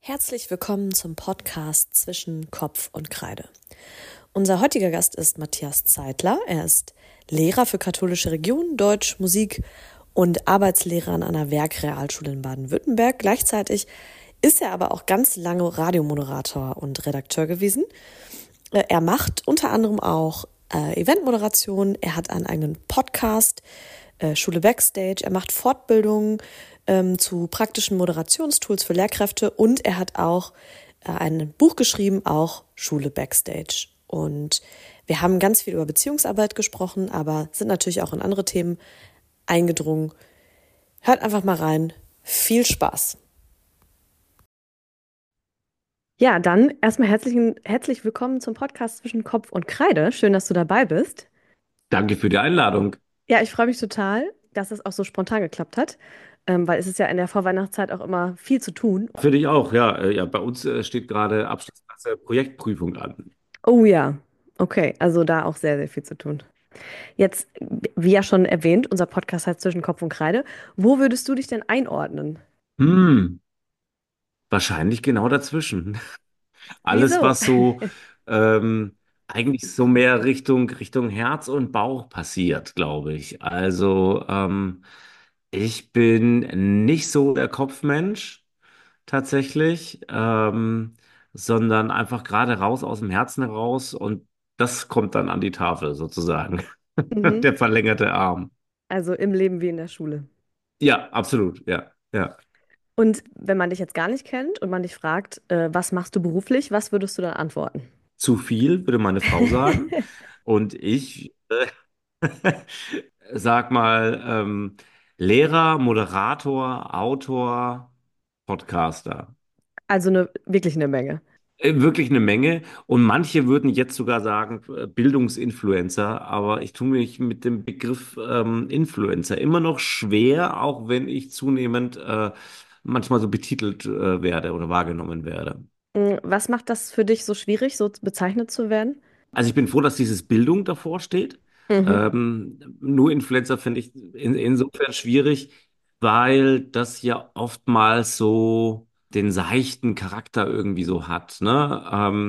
Herzlich willkommen zum Podcast zwischen Kopf und Kreide. Unser heutiger Gast ist Matthias Zeitler. Er ist Lehrer für katholische Religion, Deutsch, Musik und Arbeitslehrer an einer Werkrealschule in Baden-Württemberg. Gleichzeitig ist er aber auch ganz lange Radiomoderator und Redakteur gewesen. Er macht unter anderem auch Eventmoderation. Er hat einen eigenen Podcast, Schule Backstage. Er macht Fortbildungen zu praktischen Moderationstools für Lehrkräfte und er hat auch ein Buch geschrieben, auch Schule Backstage. Und wir haben ganz viel über Beziehungsarbeit gesprochen, aber sind natürlich auch in andere Themen eingedrungen. Hört einfach mal rein. Viel Spaß. Ja, dann erstmal herzlich willkommen zum Podcast zwischen Kopf und Kreide. Schön, dass du dabei bist. Danke für die Einladung. Ja, ich freue mich total, dass es auch so spontan geklappt hat, weil es ist ja in der Vorweihnachtszeit auch immer viel zu tun. Für dich auch, ja. Ja, bei uns steht gerade Abschlussklasse Projektprüfung an. Oh ja, okay, also da auch sehr, sehr viel zu tun. Jetzt, wie ja schon erwähnt, unser Podcast heißt Zwischen Kopf und Kreide. Wo würdest du dich denn einordnen? Hm, wahrscheinlich genau dazwischen. Alles, Wieso? was so eigentlich so mehr Richtung Herz und Bauch passiert, glaube ich. Also ich bin nicht so der Kopfmensch tatsächlich, sondern einfach gerade raus aus dem Herzen heraus und das kommt dann an die Tafel sozusagen. Mhm. Der verlängerte Arm. Also im Leben wie in der Schule. Ja, absolut, ja, ja. Und wenn man dich jetzt gar nicht kennt und man dich fragt, was machst du beruflich, was würdest du dann antworten? Zu viel, würde meine Frau sagen. Und ich sag mal, Lehrer, Moderator, Autor, Podcaster. Also wirklich eine Menge. Wirklich eine Menge. Und manche würden jetzt sogar sagen, Bildungsinfluencer, aber ich tue mich mit dem Begriff Influencer immer noch schwer, auch wenn ich zunehmend manchmal so betitelt werde oder wahrgenommen werde. Was macht das für dich so schwierig, so bezeichnet zu werden? Also ich bin froh, dass dieses Bildung davor steht. Mhm. Nur Influencer finde ich insofern schwierig, weil das ja oftmals so den seichten Charakter irgendwie so hat, ne?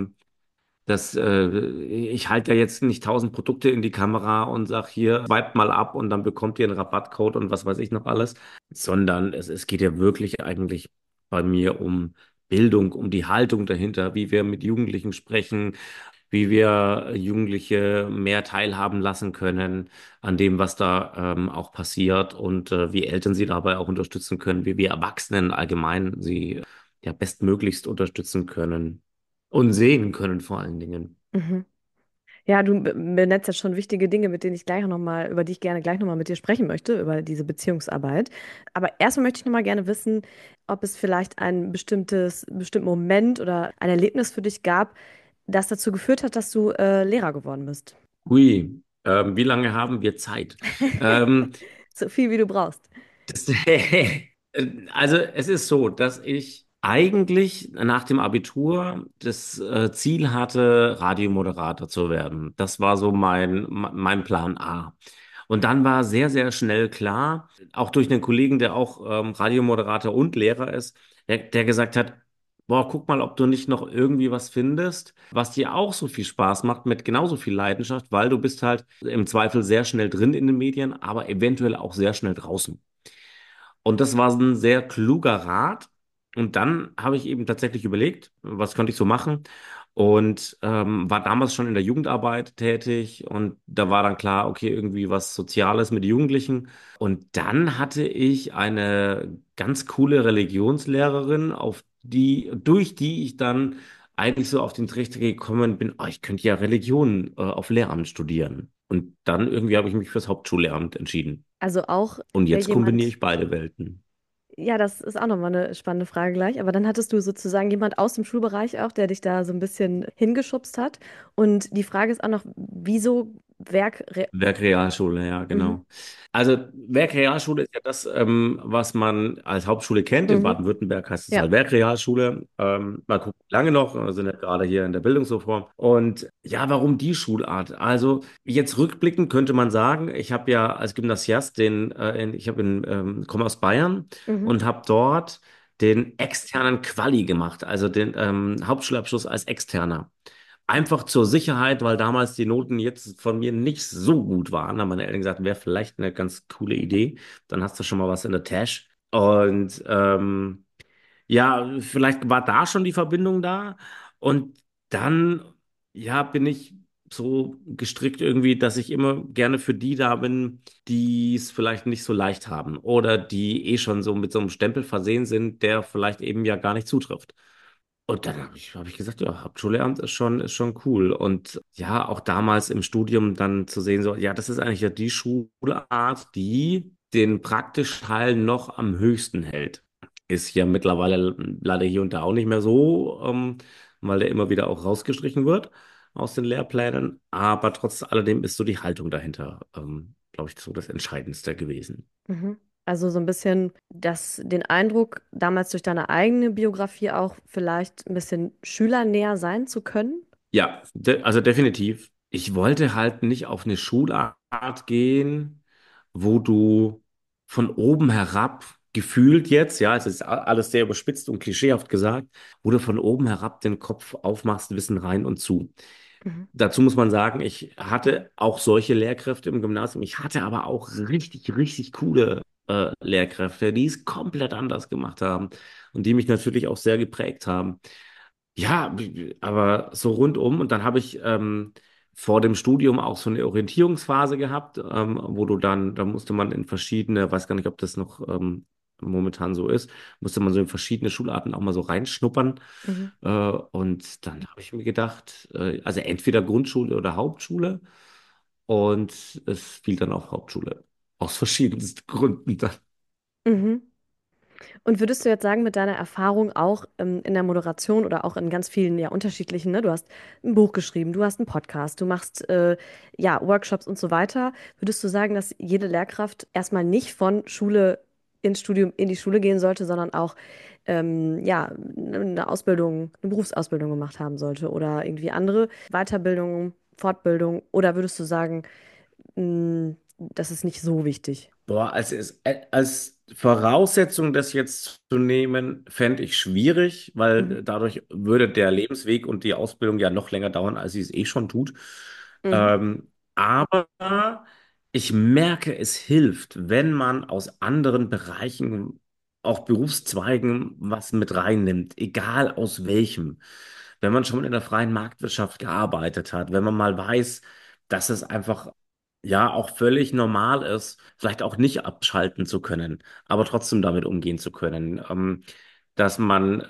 Ich halte ja jetzt nicht 1.000 Produkte in die Kamera und sag hier, swipet mal ab und dann bekommt ihr einen Rabattcode und was weiß ich noch alles, sondern es geht ja wirklich eigentlich bei mir um Bildung, um die Haltung dahinter, wie wir mit Jugendlichen sprechen, wie wir Jugendliche mehr teilhaben lassen können an dem, was da auch passiert und wie Eltern sie dabei auch unterstützen können, wie wir Erwachsenen allgemein sie ja bestmöglichst unterstützen können und sehen können vor allen Dingen. Mhm. Ja, du benennst jetzt schon wichtige Dinge, mit denen ich gleich noch mal, über die ich gerne gleich nochmal mit dir sprechen möchte, über diese Beziehungsarbeit. Aber erstmal möchte ich nochmal gerne wissen, ob es vielleicht ein bestimmten Moment oder ein Erlebnis für dich gab, das dazu geführt hat, dass du Lehrer geworden bist. Ui, wie lange haben wir Zeit? Ähm, So viel, wie du brauchst. Das, also es ist so, dass ich eigentlich nach dem Abitur das Ziel hatte, Radiomoderator zu werden. Das war so mein Plan A. Und dann war sehr, sehr schnell klar, auch durch einen Kollegen, der auch Radiomoderator und Lehrer ist, der gesagt hat, boah, guck mal, ob du nicht noch irgendwie was findest, was dir auch so viel Spaß macht, mit genauso viel Leidenschaft, weil du bist halt im Zweifel sehr schnell drin in den Medien, aber eventuell auch sehr schnell draußen. Und das war ein sehr kluger Rat. Und dann habe ich eben tatsächlich überlegt, was könnte ich so machen? Und war damals schon in der Jugendarbeit tätig. Und da war dann klar, okay, irgendwie was Soziales mit Jugendlichen. Und dann hatte ich eine ganz coole Religionslehrerin, durch die ich dann eigentlich so auf den Trichter gekommen bin, oh, ich könnte ja Religion auf Lehramt studieren. Und dann irgendwie habe ich mich fürs Hauptschullehramt entschieden. Also auch Und jetzt kombiniere jemand, ich beide Welten. ja, das ist auch nochmal eine spannende Frage gleich, aber dann hattest du sozusagen jemand aus dem Schulbereich auch, der dich da so ein bisschen hingeschubst hat. Und die Frage ist auch noch, wieso Werk... Werkrealschule, ja, Mhm. genau. Also Werkrealschule ist ja das, was man als Hauptschule kennt. In Mhm. Baden-Württemberg heißt es Ja. halt Werkrealschule. Mal gucken, wie lange noch. Wir sind ja gerade hier in der Bildungsreform. Und ja, warum die Schulart? Also jetzt rückblickend könnte man sagen, ich habe ja als Gymnasiast komme aus Bayern Mhm. und habe dort den externen Quali gemacht, also den Hauptschulabschluss als Externer. Einfach zur Sicherheit, weil damals die Noten jetzt von mir nicht so gut waren. Da haben meine Eltern gesagt, wäre vielleicht eine ganz coole Idee. Dann hast du schon mal was in der Tasche. Und ja, vielleicht war da schon die Verbindung da. Und dann, ja, bin ich so gestrickt irgendwie, dass ich immer gerne für die da bin, die es vielleicht nicht so leicht haben oder die eh schon so mit so einem Stempel versehen sind, der vielleicht eben ja gar nicht zutrifft. Und dann hab ich gesagt, ja, Hauptschullehramt ist schon cool. Und ja, auch damals im Studium dann zu sehen, so, ja, das ist eigentlich ja die Schulart, die den praktischen Teil noch am höchsten hält. Ist ja mittlerweile leider hier und da auch nicht mehr so, weil der immer wieder auch rausgestrichen wird aus den Lehrplänen. Aber trotz alledem ist so die Haltung dahinter, glaube ich, so das Entscheidendste gewesen. Mhm. Also so ein bisschen den Eindruck, damals durch deine eigene Biografie auch vielleicht ein bisschen schülernäher sein zu können. Ja, also definitiv. Ich wollte halt nicht auf eine Schulart gehen, wo du von oben herab gefühlt jetzt, ja, es ist alles sehr überspitzt und klischeehaft gesagt, wo du von oben herab den Kopf aufmachst, Wissen rein und zu. Mhm. Dazu muss man sagen, ich hatte auch solche Lehrkräfte im Gymnasium. Ich hatte aber auch richtig, richtig coole Lehrkräfte, die es komplett anders gemacht haben und die mich natürlich auch sehr geprägt haben. Ja, aber so rundum. Und dann habe ich vor dem Studium auch so eine Orientierungsphase gehabt, wo da musste man in verschiedene, weiß gar nicht, ob das noch momentan so ist, musste man so in verschiedene Schularten auch mal so reinschnuppern. Mhm. Und dann habe ich mir gedacht, also entweder Grundschule oder Hauptschule. Und es fiel dann auf Hauptschule. Aus verschiedensten Gründen dann. Mhm. Und würdest du jetzt sagen, mit deiner Erfahrung auch in der Moderation oder auch in ganz vielen ja unterschiedlichen, ne? Du hast ein Buch geschrieben, du hast einen Podcast, du machst ja Workshops und so weiter. Würdest du sagen, dass jede Lehrkraft erstmal nicht von Schule ins Studium in die Schule gehen sollte, sondern auch ja eine Ausbildung, eine Berufsausbildung gemacht haben sollte oder irgendwie andere Weiterbildung, Fortbildung? Oder würdest du sagen, das ist nicht so wichtig? Boah, als Voraussetzung, das jetzt zu nehmen, fände ich schwierig, Mhm. weil dadurch würde der Lebensweg und die Ausbildung ja noch länger dauern, als sie es eh schon tut. Mhm. Aber ich merke, es hilft, wenn man aus anderen Bereichen, auch Berufszweigen, was mit reinnimmt, egal aus welchem. Wenn man schon in der freien Marktwirtschaft gearbeitet hat, wenn man mal weiß, dass es einfach ja auch völlig normal ist, vielleicht auch nicht abschalten zu können, aber trotzdem damit umgehen zu können. Dass man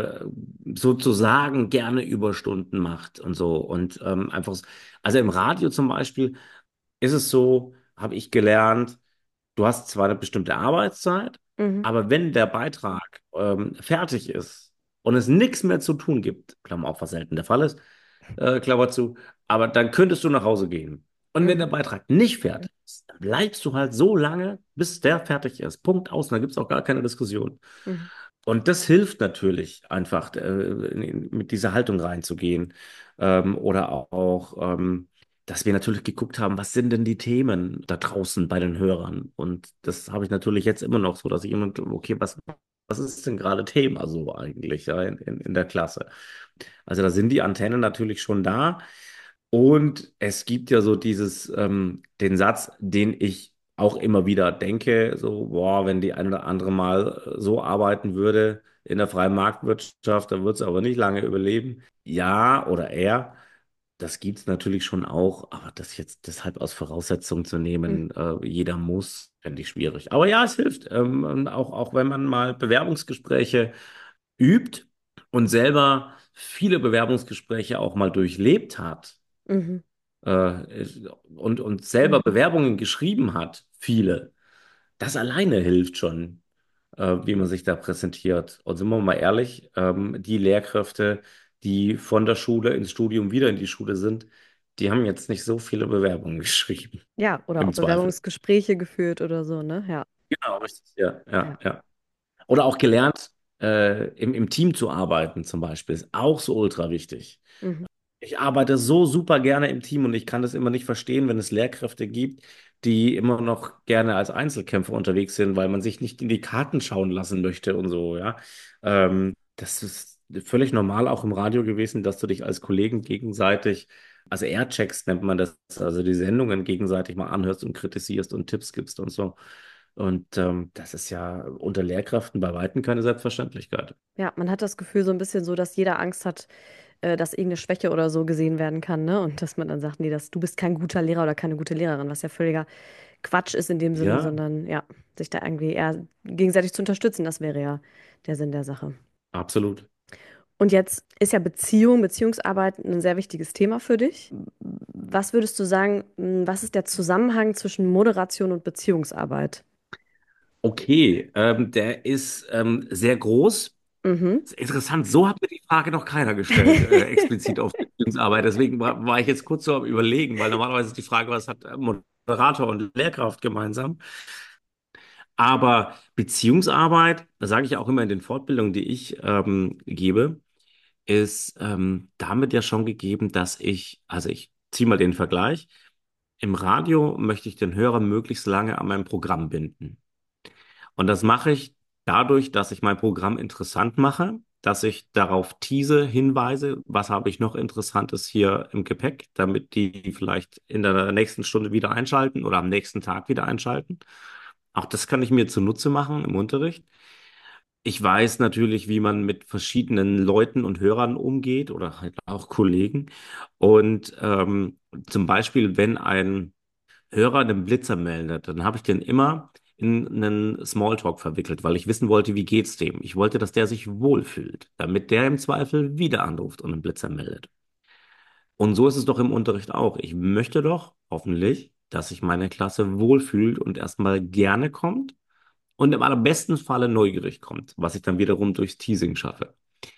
sozusagen gerne Überstunden macht und so. Und also im Radio zum Beispiel ist es so, habe ich gelernt, du hast zwar eine bestimmte Arbeitszeit, Mhm. aber wenn der Beitrag fertig ist und es nichts mehr zu tun gibt, Klammer auf, was selten der Fall ist, Klammer zu, aber dann könntest du nach Hause gehen. Und wenn der Mhm. Beitrag nicht fertig ist, dann bleibst du halt so lange, bis der fertig ist. Punkt aus. Und da gibt es auch gar keine Diskussion. Mhm. Und das hilft natürlich einfach, mit dieser Haltung reinzugehen. Oder auch, dass wir natürlich geguckt haben, was sind denn die Themen da draußen bei den Hörern? Und das habe ich natürlich jetzt immer noch so, dass ich immer, okay, was ist denn gerade Thema so eigentlich, ja, in der Klasse? Also da sind die Antennen natürlich schon da. Und es gibt ja so den Satz, den ich auch immer wieder denke, so, boah, wenn die ein oder andere mal so arbeiten würde in der freien Marktwirtschaft, dann wird es aber nicht lange überleben. Ja, oder er, das gibt es natürlich schon auch, aber das jetzt deshalb als Voraussetzung zu Mhm. nehmen, jeder muss, fände ich schwierig. Aber ja, es hilft, und auch wenn man mal Bewerbungsgespräche übt und selber viele Bewerbungsgespräche auch mal durchlebt hat, Mhm. und selber Bewerbungen geschrieben hat, viele, das alleine hilft schon, wie man sich da präsentiert. Und sind wir mal ehrlich, die Lehrkräfte, die von der Schule ins Studium wieder in die Schule sind, die haben jetzt nicht so viele Bewerbungen geschrieben, Ja, oder auch im Zweifel. Bewerbungsgespräche geführt oder so, ne? Ja, Genau, richtig. Ja, ja, ja. ja. Oder auch gelernt, im Team zu arbeiten, zum Beispiel, ist auch so ultra wichtig. Mhm. Ich arbeite so super gerne im Team und ich kann das immer nicht verstehen, wenn es Lehrkräfte gibt, die immer noch gerne als Einzelkämpfer unterwegs sind, weil man sich nicht in die Karten schauen lassen möchte und so, ja. Das ist völlig normal auch im Radio gewesen, dass du dich als Kollegen gegenseitig, also Airchecks nennt man das, also die Sendungen gegenseitig mal anhörst und kritisierst und Tipps gibst und so. Und das ist ja unter Lehrkräften bei Weitem keine Selbstverständlichkeit. Ja, man hat das Gefühl so ein bisschen so, dass jeder Angst hat, dass irgendeine Schwäche oder so gesehen werden kann, ne? Und dass man dann sagt, nee, du bist kein guter Lehrer oder keine gute Lehrerin, was ja völliger Quatsch ist in dem Sinne, Ja, sondern ja, sich da irgendwie eher gegenseitig zu unterstützen, das wäre ja der Sinn der Sache. absolut. Und jetzt ist ja Beziehungsarbeit ein sehr wichtiges Thema für dich. Was würdest du sagen, was ist der Zusammenhang zwischen Moderation und Beziehungsarbeit? Okay, der ist sehr groß. Mhm. Ist interessant, so hat mir die Frage noch keiner gestellt, explizit auf Beziehungsarbeit. Deswegen war ich jetzt kurz so am Überlegen, weil normalerweise ist die Frage, was hat Moderator und Lehrkraft gemeinsam? Aber Beziehungsarbeit, das sage ich ja auch immer in den Fortbildungen, die ich gebe, ist damit ja schon gegeben, dass also ich ziehe mal den Vergleich. Im Radio möchte ich den Hörer möglichst lange an meinem Programm binden. Und das mache ich dadurch, dass ich mein Programm interessant mache, dass ich darauf tease, hinweise, was habe ich noch Interessantes hier im Gepäck, damit die vielleicht in der nächsten Stunde wieder einschalten oder am nächsten Tag wieder einschalten. Auch das kann ich mir zunutze machen im Unterricht. Ich weiß natürlich, wie man mit verschiedenen Leuten und Hörern umgeht oder halt auch Kollegen. Und zum Beispiel, wenn ein Hörer einen Blitzer meldet, dann habe ich den immer in einen Smalltalk verwickelt, weil ich wissen wollte, wie geht's dem. Ich wollte, dass der sich wohlfühlt, damit der im Zweifel wieder anruft und einen Blitzer meldet. Und so ist es doch im Unterricht auch. Ich möchte doch hoffentlich, dass sich meine Klasse wohlfühlt und erstmal gerne kommt und im allerbesten Falle neugierig kommt, was ich dann wiederum durchs Teasing schaffe.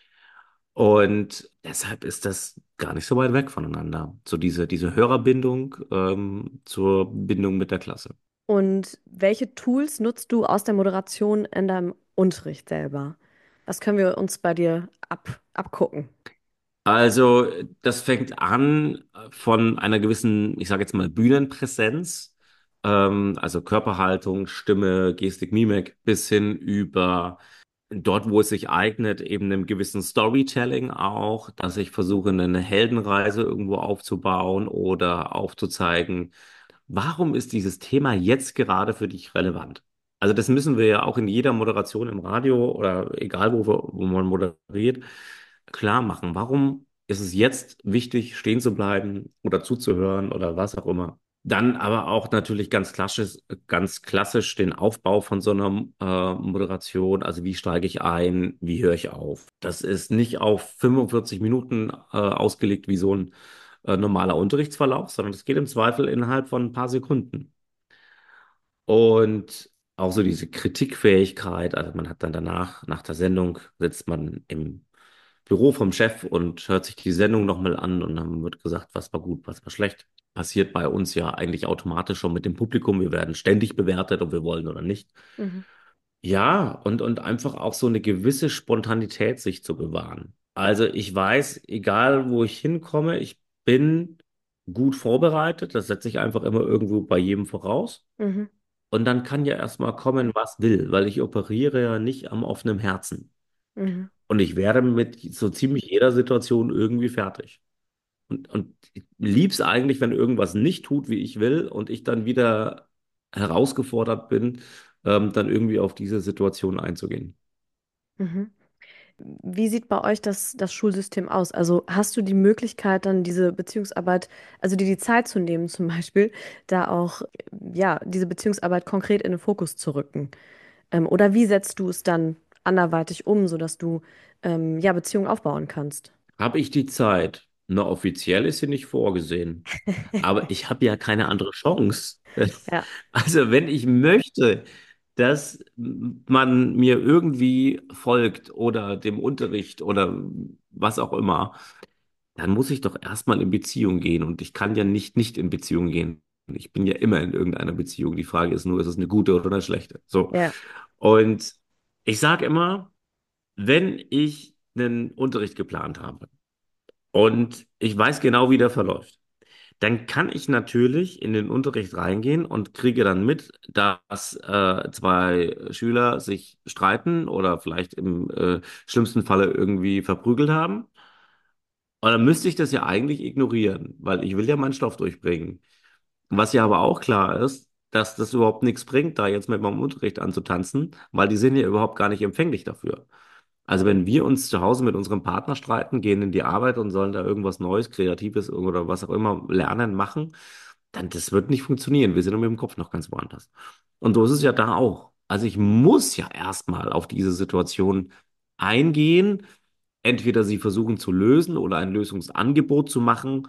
Und deshalb ist das gar nicht so weit weg voneinander. So diese Hörerbindung zur Bindung mit der Klasse. Und welche Tools nutzt du aus der Moderation in deinem Unterricht selber? Was können wir uns bei dir abgucken? Also, das fängt an von einer gewissen, ich sage jetzt mal, Bühnenpräsenz, also Körperhaltung, Stimme, Gestik, Mimik, bis hin über dort, wo es sich eignet, eben einem gewissen Storytelling auch, dass ich versuche, eine Heldenreise irgendwo aufzubauen oder aufzuzeigen, warum ist dieses Thema jetzt gerade für dich relevant? Also das müssen wir ja auch in jeder Moderation im Radio oder egal wo man moderiert, klar machen. Warum ist es jetzt wichtig, stehen zu bleiben oder zuzuhören oder was auch immer? Dann aber auch natürlich ganz klassisch den Aufbau von so einer Moderation. Also wie steige ich ein, wie höre ich auf? Das ist nicht auf 45 Minuten ausgelegt wie so ein normaler Unterrichtsverlauf, sondern es geht im Zweifel innerhalb von ein paar Sekunden. Und auch so diese Kritikfähigkeit, also man hat dann danach, nach der Sendung, sitzt man im Büro vom Chef und hört sich die Sendung nochmal an und dann wird gesagt, was war gut, was war schlecht. Passiert bei uns ja eigentlich automatisch schon mit dem Publikum. Wir werden ständig bewertet, ob wir wollen oder nicht. Mhm. Ja, und einfach auch so eine gewisse Spontanität sich zu bewahren. Also ich weiß, egal wo ich hinkomme, ich bin gut vorbereitet. Das setze ich einfach immer irgendwo bei jedem voraus. Mhm. Und dann kann ja erstmal kommen, was will, weil ich operiere ja nicht am offenen Herzen. Mhm. Und ich werde mit so ziemlich jeder Situation irgendwie fertig. Und ich lieb's eigentlich, wenn irgendwas nicht tut, wie ich will, und ich dann wieder herausgefordert bin, dann irgendwie auf diese Situation einzugehen. Mhm. Wie sieht bei euch das Schulsystem aus? Also hast du die Möglichkeit, dann diese Beziehungsarbeit, also dir die Zeit zu nehmen, zum Beispiel, da auch, ja, diese Beziehungsarbeit konkret in den Fokus zu rücken? Oder wie setzt du es dann anderweitig um, sodass du, ja, Beziehungen aufbauen kannst? Habe ich die Zeit? Na, offiziell ist sie nicht vorgesehen. Aber ich habe ja keine andere Chance. Ja. Also, wenn ich möchte, dass man mir irgendwie folgt oder dem Unterricht oder was auch immer, dann muss ich doch erstmal in Beziehung gehen. Und ich kann ja nicht in Beziehung gehen. Ich bin ja immer in irgendeiner Beziehung. Die Frage ist nur, ist es eine gute oder eine schlechte? So. Ja. Und ich sage immer, wenn ich einen Unterricht geplant habe und ich weiß genau, wie der verläuft, dann kann ich natürlich in den Unterricht reingehen und kriege dann mit, dass zwei Schüler sich streiten oder vielleicht im schlimmsten Falle irgendwie verprügelt haben. Und dann müsste ich das ja eigentlich ignorieren, weil ich will ja meinen Stoff durchbringen. Was ja aber auch klar ist, dass das überhaupt nichts bringt, da jetzt mit meinem Unterricht anzutanzen, weil die sind ja überhaupt gar nicht empfänglich dafür. Also wenn wir uns zu Hause mit unserem Partner streiten, gehen in die Arbeit und sollen da irgendwas Neues, Kreatives oder was auch immer lernen, machen, dann das wird nicht funktionieren. Wir sind mit dem Kopf noch ganz woanders. Und so ist es ja da auch. Also ich muss ja erstmal auf diese Situation eingehen, entweder sie versuchen zu lösen oder ein Lösungsangebot zu machen,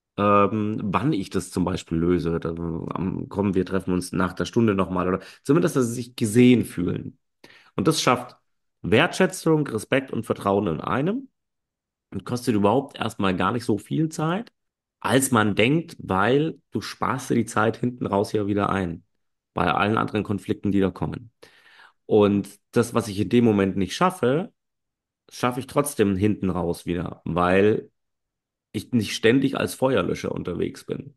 wann ich das zum Beispiel löse. Dann, komm, wir treffen uns nach der Stunde nochmal oder zumindest, dass sie sich gesehen fühlen. Und das schafft Wertschätzung, Respekt und Vertrauen in einem und kostet überhaupt erstmal gar nicht so viel Zeit, als man denkt, weil du sparst dir die Zeit hinten raus ja wieder ein. Bei allen anderen Konflikten, die da kommen. Und das, was ich in dem Moment nicht schaffe, schaffe ich trotzdem hinten raus wieder, weil ich nicht ständig als Feuerlöscher unterwegs bin.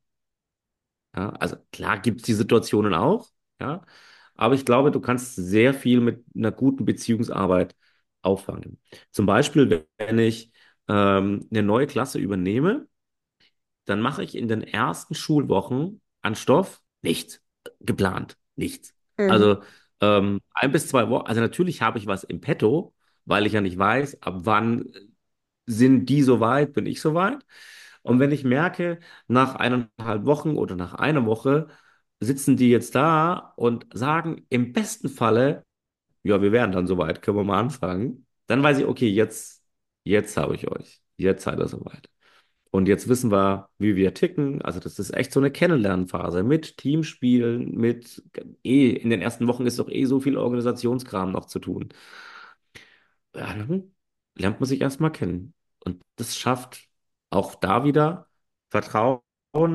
Ja, also klar gibt es die Situationen auch, ja, aber ich glaube, du kannst sehr viel mit einer guten Beziehungsarbeit auffangen. Zum Beispiel, wenn ich eine neue Klasse übernehme, dann mache ich in den ersten Schulwochen an Stoff nichts geplant, nichts. Mhm. Also 1 bis 2 Wochen, also natürlich habe ich was im Petto, weil ich ja nicht weiß, ab wann sind die soweit, bin ich soweit. Und wenn ich merke, nach 1,5 Wochen oder nach einer Woche sitzen die jetzt da und sagen im besten Falle, ja, wir wären dann soweit, können wir mal anfangen, dann weiß ich, okay, jetzt habe ich euch. Jetzt seid ihr soweit. Und jetzt wissen wir, wie wir ticken. Also das ist echt so eine Kennenlernphase mit Teamspielen, mit in den ersten Wochen ist doch so viel Organisationskram noch zu tun. Ja, dann lernt man sich erstmal kennen. Und das schafft auch da wieder Vertrauen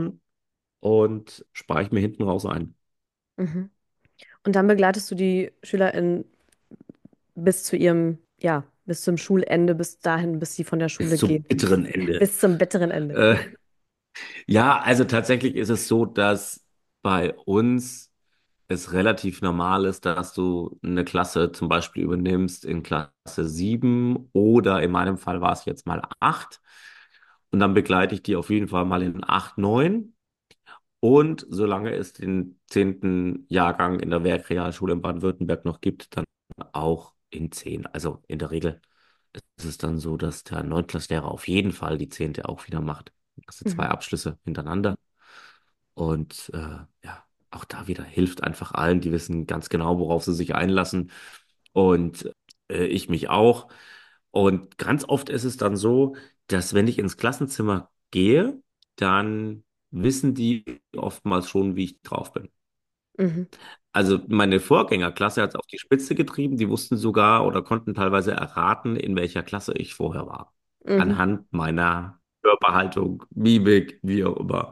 und spare ich mir hinten raus ein. Mhm. Und dann begleitest du die SchülerInnen bis zu ihrem, ja, bis zum Schulende, bis dahin, bis sie von der Bis Schule zum gehen. bitteren Ende. Bis zum bitteren Ende. Äh, ja, also tatsächlich ist es so, dass bei uns es relativ normal ist, dass du eine Klasse zum Beispiel übernimmst in Klasse 7 oder in meinem Fall war es jetzt mal 8. Und dann begleite ich die auf jeden Fall mal in 8, 9. Und solange es den 10. Jahrgang in der Werkrealschule in Baden-Württemberg noch gibt, dann auch in 10. Also in der Regel ist es dann so, dass der Neuntklässlehrer auf jeden Fall die 10. auch wieder macht. Das sind 2 Abschlüsse hintereinander. Und ja, auch da wieder hilft einfach allen, die wissen ganz genau, worauf sie sich einlassen. Und ich mich auch. Und ganz oft ist es dann so, dass wenn ich ins Klassenzimmer gehe, dann wissen die oftmals schon, wie ich drauf bin. Mhm. Also meine Vorgängerklasse hat es auf die Spitze getrieben. Die wussten sogar oder konnten teilweise erraten, in welcher Klasse ich vorher war. Mhm. Anhand meiner Körperhaltung, Mimik, wie auch immer.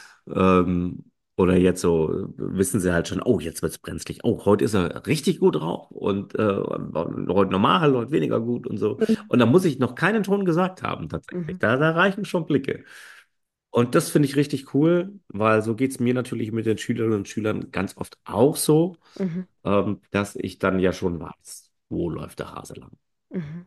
Oder jetzt so wissen sie halt schon, oh, jetzt wird's brenzlig. Oh, heute ist er richtig gut drauf und heute normal, heute weniger gut und so. Mhm. Und da muss ich noch keinen Ton gesagt haben, tatsächlich. Mhm. Da reichen schon Blicke. Und das finde ich richtig cool, weil so geht es mir natürlich mit den Schülerinnen und Schülern ganz oft auch so, Mhm. dass ich dann ja schon weiß, wo läuft der Hase lang. Mhm.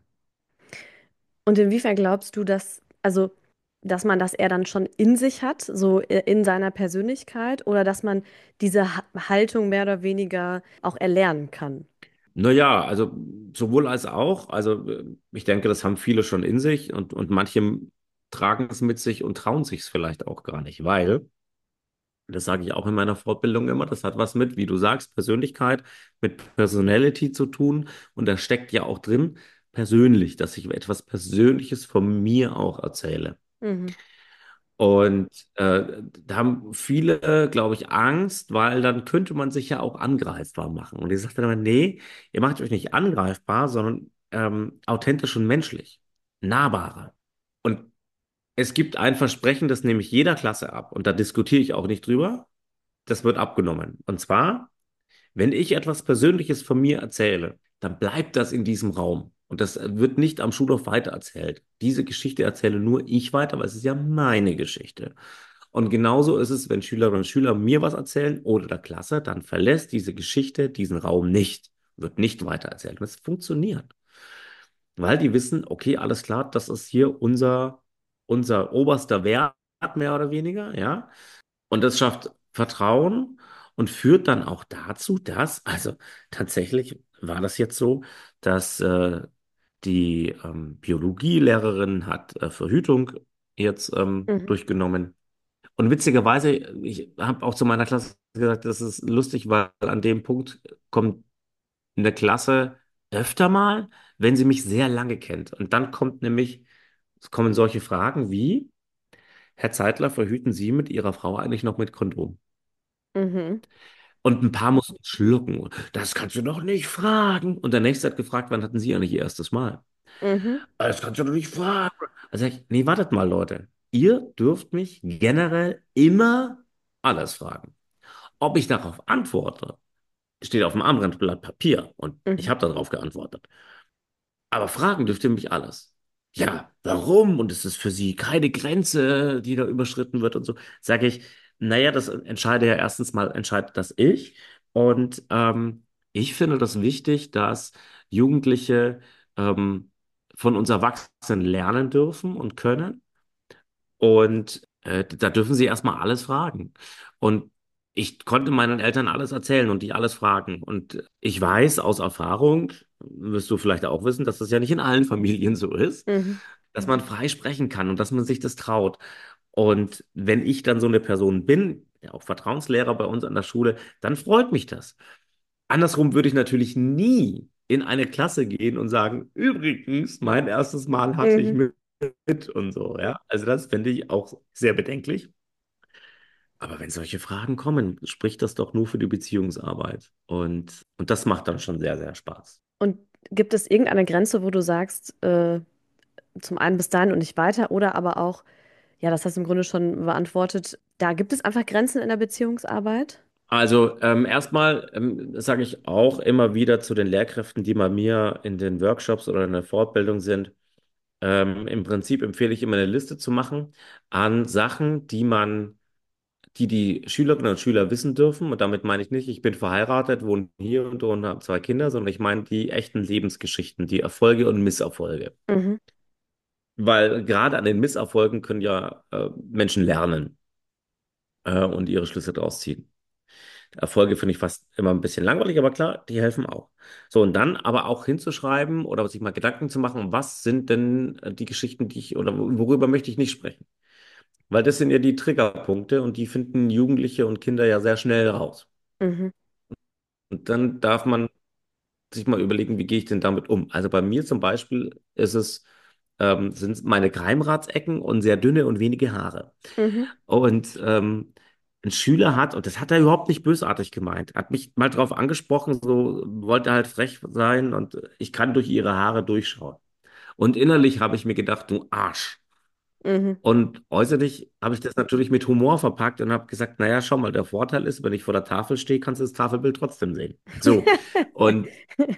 Und inwiefern glaubst du, dass, also, dass man das eher dann schon in sich hat, so in seiner Persönlichkeit, oder dass man diese Haltung mehr oder weniger auch erlernen kann? Naja, also sowohl als auch. Also ich denke, das haben viele schon in sich und manche tragen es mit sich und trauen sich es vielleicht auch gar nicht, weil, das sage ich auch in meiner Fortbildung immer, das hat was mit, wie du sagst, Persönlichkeit, mit Personality zu tun. Und da steckt ja auch drin, persönlich, dass ich etwas Persönliches von mir auch erzähle. Mhm. Und da haben viele, glaube ich, Angst, weil dann könnte man sich ja auch angreifbar machen. Und ich sagte dann immer, nee, ihr macht euch nicht angreifbar, sondern authentisch und menschlich, nahbarer. Und es gibt ein Versprechen, das nehme ich jeder Klasse ab. Und da diskutiere ich auch nicht drüber. Das wird abgenommen. Und zwar, wenn ich etwas Persönliches von mir erzähle, dann bleibt das in diesem Raum. Und das wird nicht am Schulhof weitererzählt. Diese Geschichte erzähle nur ich weiter, weil es ist ja meine Geschichte. Und genauso ist es, wenn Schülerinnen und Schüler mir was erzählen oder der Klasse, dann verlässt diese Geschichte diesen Raum nicht, wird nicht weitererzählt. Und es funktioniert, weil die wissen, okay, alles klar, das ist hier unser oberster Wert, mehr oder weniger, ja. Und das schafft Vertrauen und führt dann auch dazu, dass, also tatsächlich war das jetzt so, dass die Biologielehrerin hat Verhütung jetzt Mhm. durchgenommen. Und witzigerweise, ich habe auch zu meiner Klasse gesagt, das ist lustig, weil an dem Punkt kommt in der Klasse öfter mal, wenn sie mich sehr lange kennt. Und dann kommt nämlich, es kommen solche Fragen wie, Herr Zeitler, verhüten Sie mit Ihrer Frau eigentlich noch mit Kondom? Mhm. Und ein paar mussten schlucken. Das kannst du doch nicht fragen. Und der nächste hat gefragt, wann hatten Sie eigentlich Ihr erstes Mal? Mhm. Das kannst du doch nicht fragen. Also sag ich, nee, wartet mal, Leute. Ihr dürft mich generell immer alles fragen. Ob ich darauf antworte, steht auf dem Armbrandblatt Papier und ich Mhm. habe darauf geantwortet. Aber fragen dürft ihr mich alles. Ja, warum? Und es ist für Sie keine Grenze, die da überschritten wird und so. Sage ich, naja, das entscheide ja erstens mal, entscheidet das ich. Und ich finde das wichtig, dass Jugendliche von uns Erwachsenen lernen dürfen und können. Und da dürfen sie erstmal alles fragen. Und ich konnte meinen Eltern alles erzählen und die alles fragen. Und ich weiß aus Erfahrung, wirst du vielleicht auch wissen, dass das ja nicht in allen Familien so ist, Mhm. dass man frei sprechen kann und dass man sich das traut. Und wenn ich dann so eine Person bin, ja auch Vertrauenslehrer bei uns an der Schule, dann freut mich das. Andersrum würde ich natürlich nie in eine Klasse gehen und sagen, übrigens, mein erstes Mal hatte ich Mhm. mit und so, ja. Also das finde ich auch sehr bedenklich. Aber wenn solche Fragen kommen, spricht das doch nur für die Beziehungsarbeit. Und das macht dann schon sehr, sehr Spaß. Und gibt es irgendeine Grenze, wo du sagst, zum einen bis dahin und nicht weiter, oder aber auch, ja, das hast du im Grunde schon beantwortet, da gibt es einfach Grenzen in der Beziehungsarbeit? Also erstmal sage ich auch immer wieder zu den Lehrkräften, die bei mir in den Workshops oder in der Fortbildung sind, im Prinzip empfehle ich immer eine Liste zu machen an Sachen, die Schülerinnen und Schüler wissen dürfen. Und damit meine ich nicht, ich bin verheiratet, wohne hier und habe zwei Kinder, sondern ich meine die echten Lebensgeschichten, die Erfolge und Misserfolge. Mhm. Weil gerade an den Misserfolgen können ja Menschen lernen und ihre Schlüsse daraus ziehen. Erfolge finde ich fast immer ein bisschen langweilig, aber klar, die helfen auch. So, und dann aber auch hinzuschreiben oder sich mal Gedanken zu machen, was sind denn die Geschichten, die ich oder worüber möchte ich nicht sprechen? Weil das sind ja die Triggerpunkte und die finden Jugendliche und Kinder ja sehr schnell raus. Mhm. Und dann darf man sich mal überlegen, wie gehe ich denn damit um? Also bei mir zum Beispiel sind es meine Geheimratsecken und sehr dünne und wenige Haare. Mhm. Und ein Schüler hat, und das hat er überhaupt nicht bösartig gemeint, hat mich mal drauf angesprochen, so wollte halt frech sein und ich kann durch ihre Haare durchschauen. Und innerlich habe ich mir gedacht, du Arsch. Mhm. Und äußerlich habe ich das natürlich mit Humor verpackt und habe gesagt, naja, schau mal, der Vorteil ist, wenn ich vor der Tafel stehe, kannst du das Tafelbild trotzdem sehen. So. Und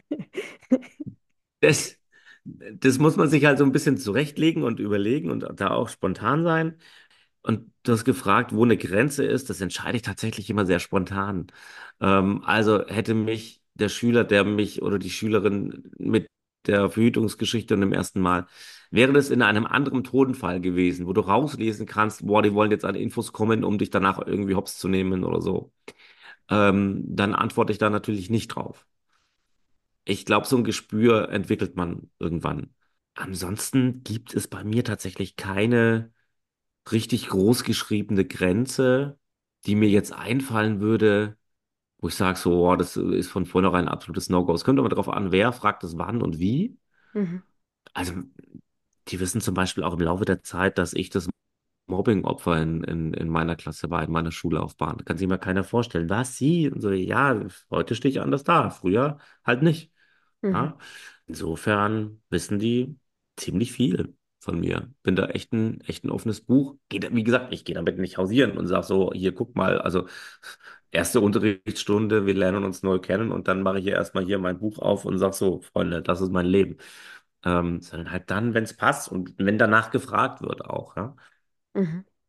das, das muss man sich halt so ein bisschen zurechtlegen und überlegen und da auch spontan sein. Und du hast gefragt, wo eine Grenze ist. Das entscheide ich tatsächlich immer sehr spontan. Also hätte mich der Schüler, der mich oder die Schülerin mit der Verhütungsgeschichte und dem ersten Mal, wäre das in einem anderen Tonfall gewesen, wo du rauslesen kannst, boah, die wollen jetzt an Infos kommen, um dich danach irgendwie hops zu nehmen oder so, dann antworte ich da natürlich nicht drauf. Ich glaube, so ein Gespür entwickelt man irgendwann. Ansonsten gibt es bei mir tatsächlich keine richtig groß geschriebene Grenze, die mir jetzt einfallen würde, wo ich sage, so, oh, das ist von vornherein ein absolutes No-Go. Es kommt aber darauf an, wer fragt es wann und wie. Mhm. Also, die wissen zum Beispiel auch im Laufe der Zeit, dass ich das Mobbing-Opfer in meiner Klasse war, in meiner Schullaufbahn. Kann sich mir keiner vorstellen. Was, Sie? Und so, ja, heute stehe ich anders da, früher halt nicht. Mhm. Ja? Insofern wissen die ziemlich viel von mir. Bin da echt ein offenes Buch. Wie gesagt, ich gehe damit nicht hausieren und sage so, hier, guck mal, also erste Unterrichtsstunde, wir lernen uns neu kennen und dann mache ich hier erstmal hier mein Buch auf und sage so, Freunde, das ist mein Leben. Sondern halt dann, wenn es passt und wenn danach gefragt wird auch, ja. Mhm.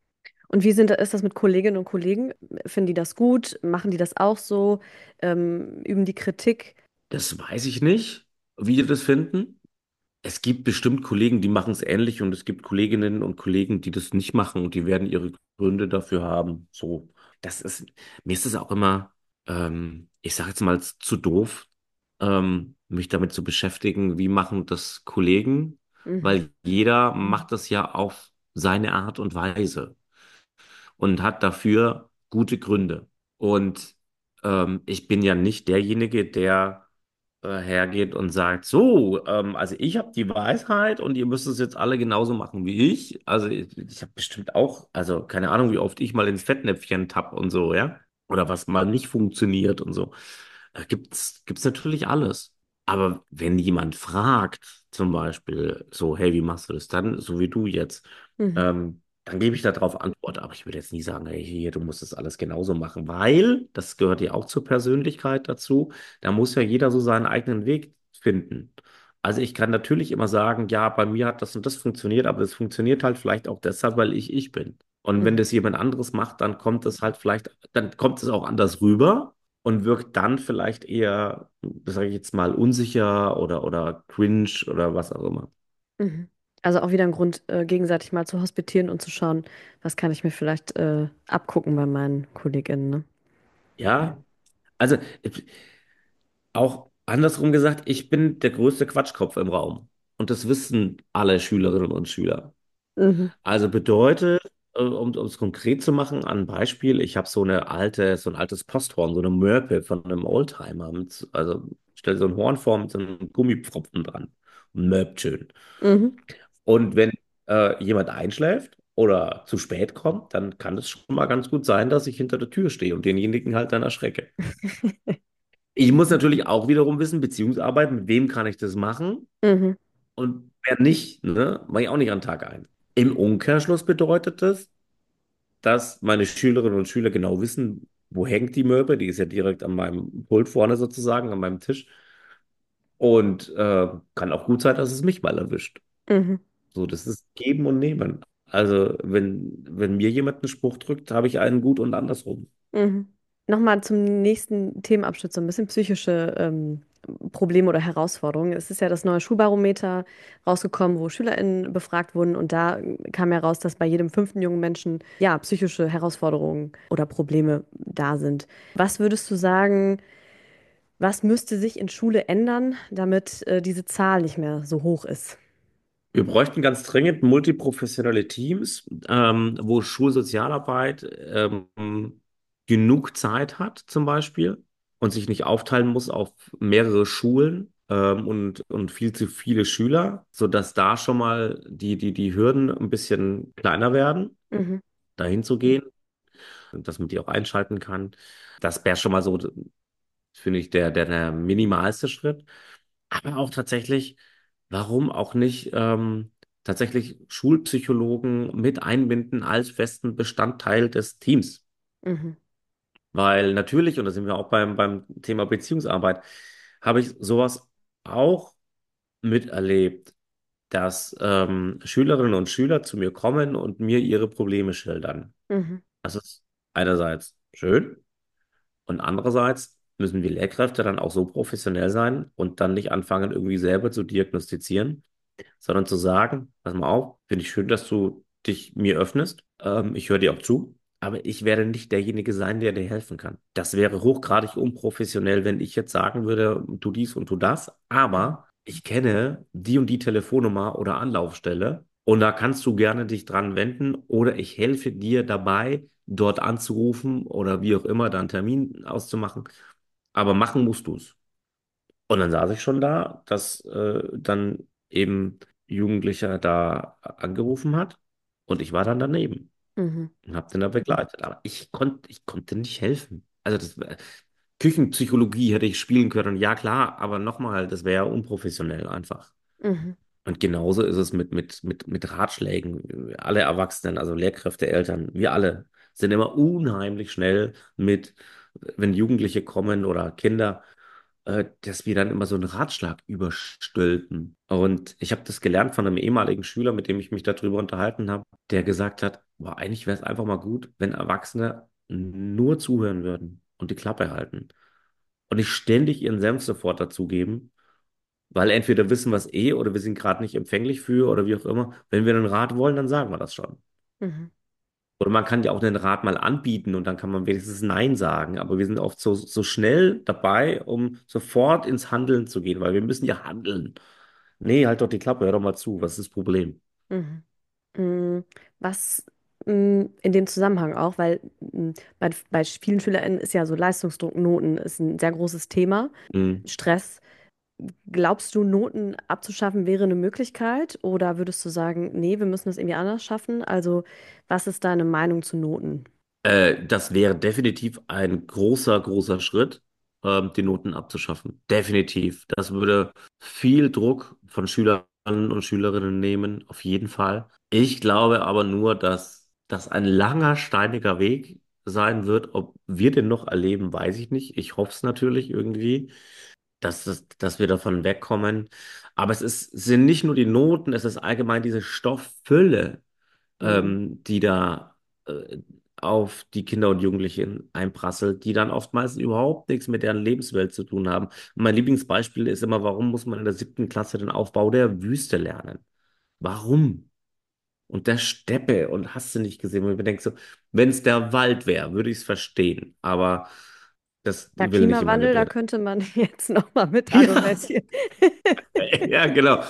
Und ist das mit Kolleginnen und Kollegen? Finden die das gut? Machen die das auch so? Üben die Kritik? Das weiß ich nicht, wie die das finden. Es gibt bestimmt Kollegen, die machen es ähnlich und es gibt Kolleginnen und Kollegen, die das nicht machen und die werden ihre Gründe dafür haben. So, das ist, mir ist es auch immer, ich sage jetzt mal zu doof, mich damit zu beschäftigen, wie machen das Kollegen, Mhm. weil jeder macht das ja auf seine Art und Weise und hat dafür gute Gründe. Und ich bin ja nicht derjenige, der hergeht und sagt, so, also ich habe die Weisheit und ihr müsst es jetzt alle genauso machen wie ich. Also ich habe bestimmt auch, also keine Ahnung, wie oft ich mal ins Fettnäpfchen tapp und so, ja. Oder was mal nicht funktioniert und so. Gibt's natürlich alles. Aber wenn jemand fragt, zum Beispiel, so, hey, wie machst du das dann, so wie du jetzt, Mhm. dann gebe ich darauf Antwort. Aber ich würde jetzt nie sagen, hey, hier, du musst das alles genauso machen, weil das gehört ja auch zur Persönlichkeit dazu. Da muss ja jeder so seinen eigenen Weg finden. Also ich kann natürlich immer sagen, ja, bei mir hat das und das funktioniert, aber das funktioniert halt vielleicht auch deshalb, weil ich bin. Und wenn Mhm. das jemand anderes macht, dann kommt es halt vielleicht, dann kommt es auch anders rüber und wirkt dann vielleicht eher, sage ich jetzt mal, unsicher oder cringe oder was auch immer. Mhm. Also auch wieder ein Grund, gegenseitig mal zu hospitieren und zu schauen, was kann ich mir vielleicht abgucken bei meinen KollegInnen, ne? Ja, also auch andersrum gesagt, ich bin der größte Quatschkopf im Raum. Und das wissen alle Schülerinnen und Schüler. Mhm. Also bedeutet, um es konkret zu machen, an ein Beispiel, ich habe so ein altes Posthorn, so eine Mörpe von einem Oldtimer. Also stell so ein Horn vor mit so einem Gummipfropfen dran und mörbt schön. Mhm. Und wenn jemand einschläft oder zu spät kommt, dann kann es schon mal ganz gut sein, dass ich hinter der Tür stehe und denjenigen halt dann erschrecke. Ich muss natürlich auch wiederum wissen, Beziehungsarbeit, mit wem kann ich das machen Mhm. und wer nicht, ne, mache ich auch nicht an Tag ein. Im Umkehrschluss bedeutet das, dass meine Schülerinnen und Schüler genau wissen, wo hängt die Möbel, die ist ja direkt an meinem Pult vorne sozusagen, an meinem Tisch. Und kann auch gut sein, dass es mich mal erwischt. Mhm. So, das ist Geben und Nehmen. Also, wenn mir jemand einen Spruch drückt, habe ich einen gut und andersrum. Mhm. Nochmal zum nächsten Themenabschnitt, so ein bisschen psychische Probleme oder Herausforderungen. Es ist ja das neue Schulbarometer rausgekommen, wo SchülerInnen befragt wurden und da kam ja raus, dass bei jedem fünften jungen Menschen ja psychische Herausforderungen oder Probleme da sind. Was würdest du sagen, was müsste sich in Schule ändern, damit diese Zahl nicht mehr so hoch ist? Wir bräuchten ganz dringend multiprofessionelle Teams, wo Schulsozialarbeit genug Zeit hat, zum Beispiel, und sich nicht aufteilen muss auf mehrere Schulen und viel zu viele Schüler, sodass da schon mal die Hürden ein bisschen kleiner werden, Mhm. dahin zu gehen, dass man die auch einschalten kann. Das wäre schon mal so, finde ich, der minimalste Schritt. Aber auch tatsächlich, warum auch nicht tatsächlich Schulpsychologen mit einbinden als festen Bestandteil des Teams? Mhm. Weil natürlich, und da sind wir auch beim Thema Beziehungsarbeit, habe ich sowas auch miterlebt, dass Schülerinnen und Schüler zu mir kommen und mir ihre Probleme schildern. Mhm. Das ist einerseits schön. Und andererseits müssen wir Lehrkräfte dann auch so professionell sein und dann nicht anfangen, irgendwie selber zu diagnostizieren, sondern zu sagen, pass mal auf, finde ich schön, dass du dich mir öffnest. Ich höre dir auch zu, aber ich werde nicht derjenige sein, der dir helfen kann. Das wäre hochgradig unprofessionell, wenn ich jetzt sagen würde, tu dies und tu das, aber ich kenne die und die Telefonnummer oder Anlaufstelle und da kannst du gerne dich dran wenden oder ich helfe dir dabei, dort anzurufen oder wie auch immer, da einen Termin auszumachen. Aber machen musst du es. Und dann saß ich schon da, dass dann eben Jugendlicher da angerufen hat und ich war dann daneben Mhm. und habe den da begleitet. Aber ich konnte nicht helfen. Also Küchenpsychologie hätte ich spielen können. Ja, klar, aber nochmal, das wäre ja unprofessionell einfach. Mhm. Und genauso ist es mit Ratschlägen. Alle Erwachsenen, also Lehrkräfte, Eltern, wir alle sind immer unheimlich schnell mit, wenn Jugendliche kommen oder Kinder dass wir dann immer so einen Ratschlag überstülpen. Und ich habe das gelernt von einem ehemaligen Schüler, mit dem ich mich darüber unterhalten habe, der gesagt hat, boah, eigentlich wäre es einfach mal gut, wenn Erwachsene nur zuhören würden und die Klappe halten und nicht ständig ihren Senf sofort dazugeben, weil entweder wissen wir es eh oder wir sind gerade nicht empfänglich für oder wie auch immer. Wenn wir einen Rat wollen, dann sagen wir das schon. Mhm. Oder man kann ja auch den Rat mal anbieten und dann kann man wenigstens Nein sagen. Aber wir sind oft so schnell dabei, um sofort ins Handeln zu gehen, weil wir müssen ja handeln. Nee, halt doch die Klappe, hör doch mal zu, was ist das Problem? Mhm. Mm, Was in dem Zusammenhang auch, weil bei vielen SchülerInnen ist ja so Leistungsdruck, Noten ist ein sehr großes Thema, Hm. Stress. Glaubst du, Noten abzuschaffen wäre eine Möglichkeit oder würdest du sagen, nee, wir müssen das irgendwie anders schaffen? Also, was ist deine Meinung zu Noten? Das wäre definitiv ein großer, großer Schritt, die Noten abzuschaffen. Definitiv. Das würde viel Druck von Schülern und Schülerinnen nehmen, auf jeden Fall. Ich glaube aber nur, dass das ein langer, steiniger Weg sein wird. Ob wir den noch erleben, weiß ich nicht. Ich hoffe es natürlich irgendwie, dass wir davon wegkommen. Aber sind nicht nur die Noten, es ist allgemein diese Stofffülle, Mhm. die da äh, auf die Kinder und Jugendlichen einprasselt, die dann oftmals überhaupt nichts mit deren Lebenswelt zu tun haben. Und mein Lieblingsbeispiel ist immer, warum muss man in der 7. Klasse den Aufbau der Wüste lernen? Warum? Und der Steppe und hast du nicht gesehen? Und ich mir denke so, wenn es der Wald wäre, würde ich es verstehen. Aber das Ja, will nicht in meine Klimawandel, da Birne. könnte man jetzt nochmal mit Ja, argumentieren. ja, genau.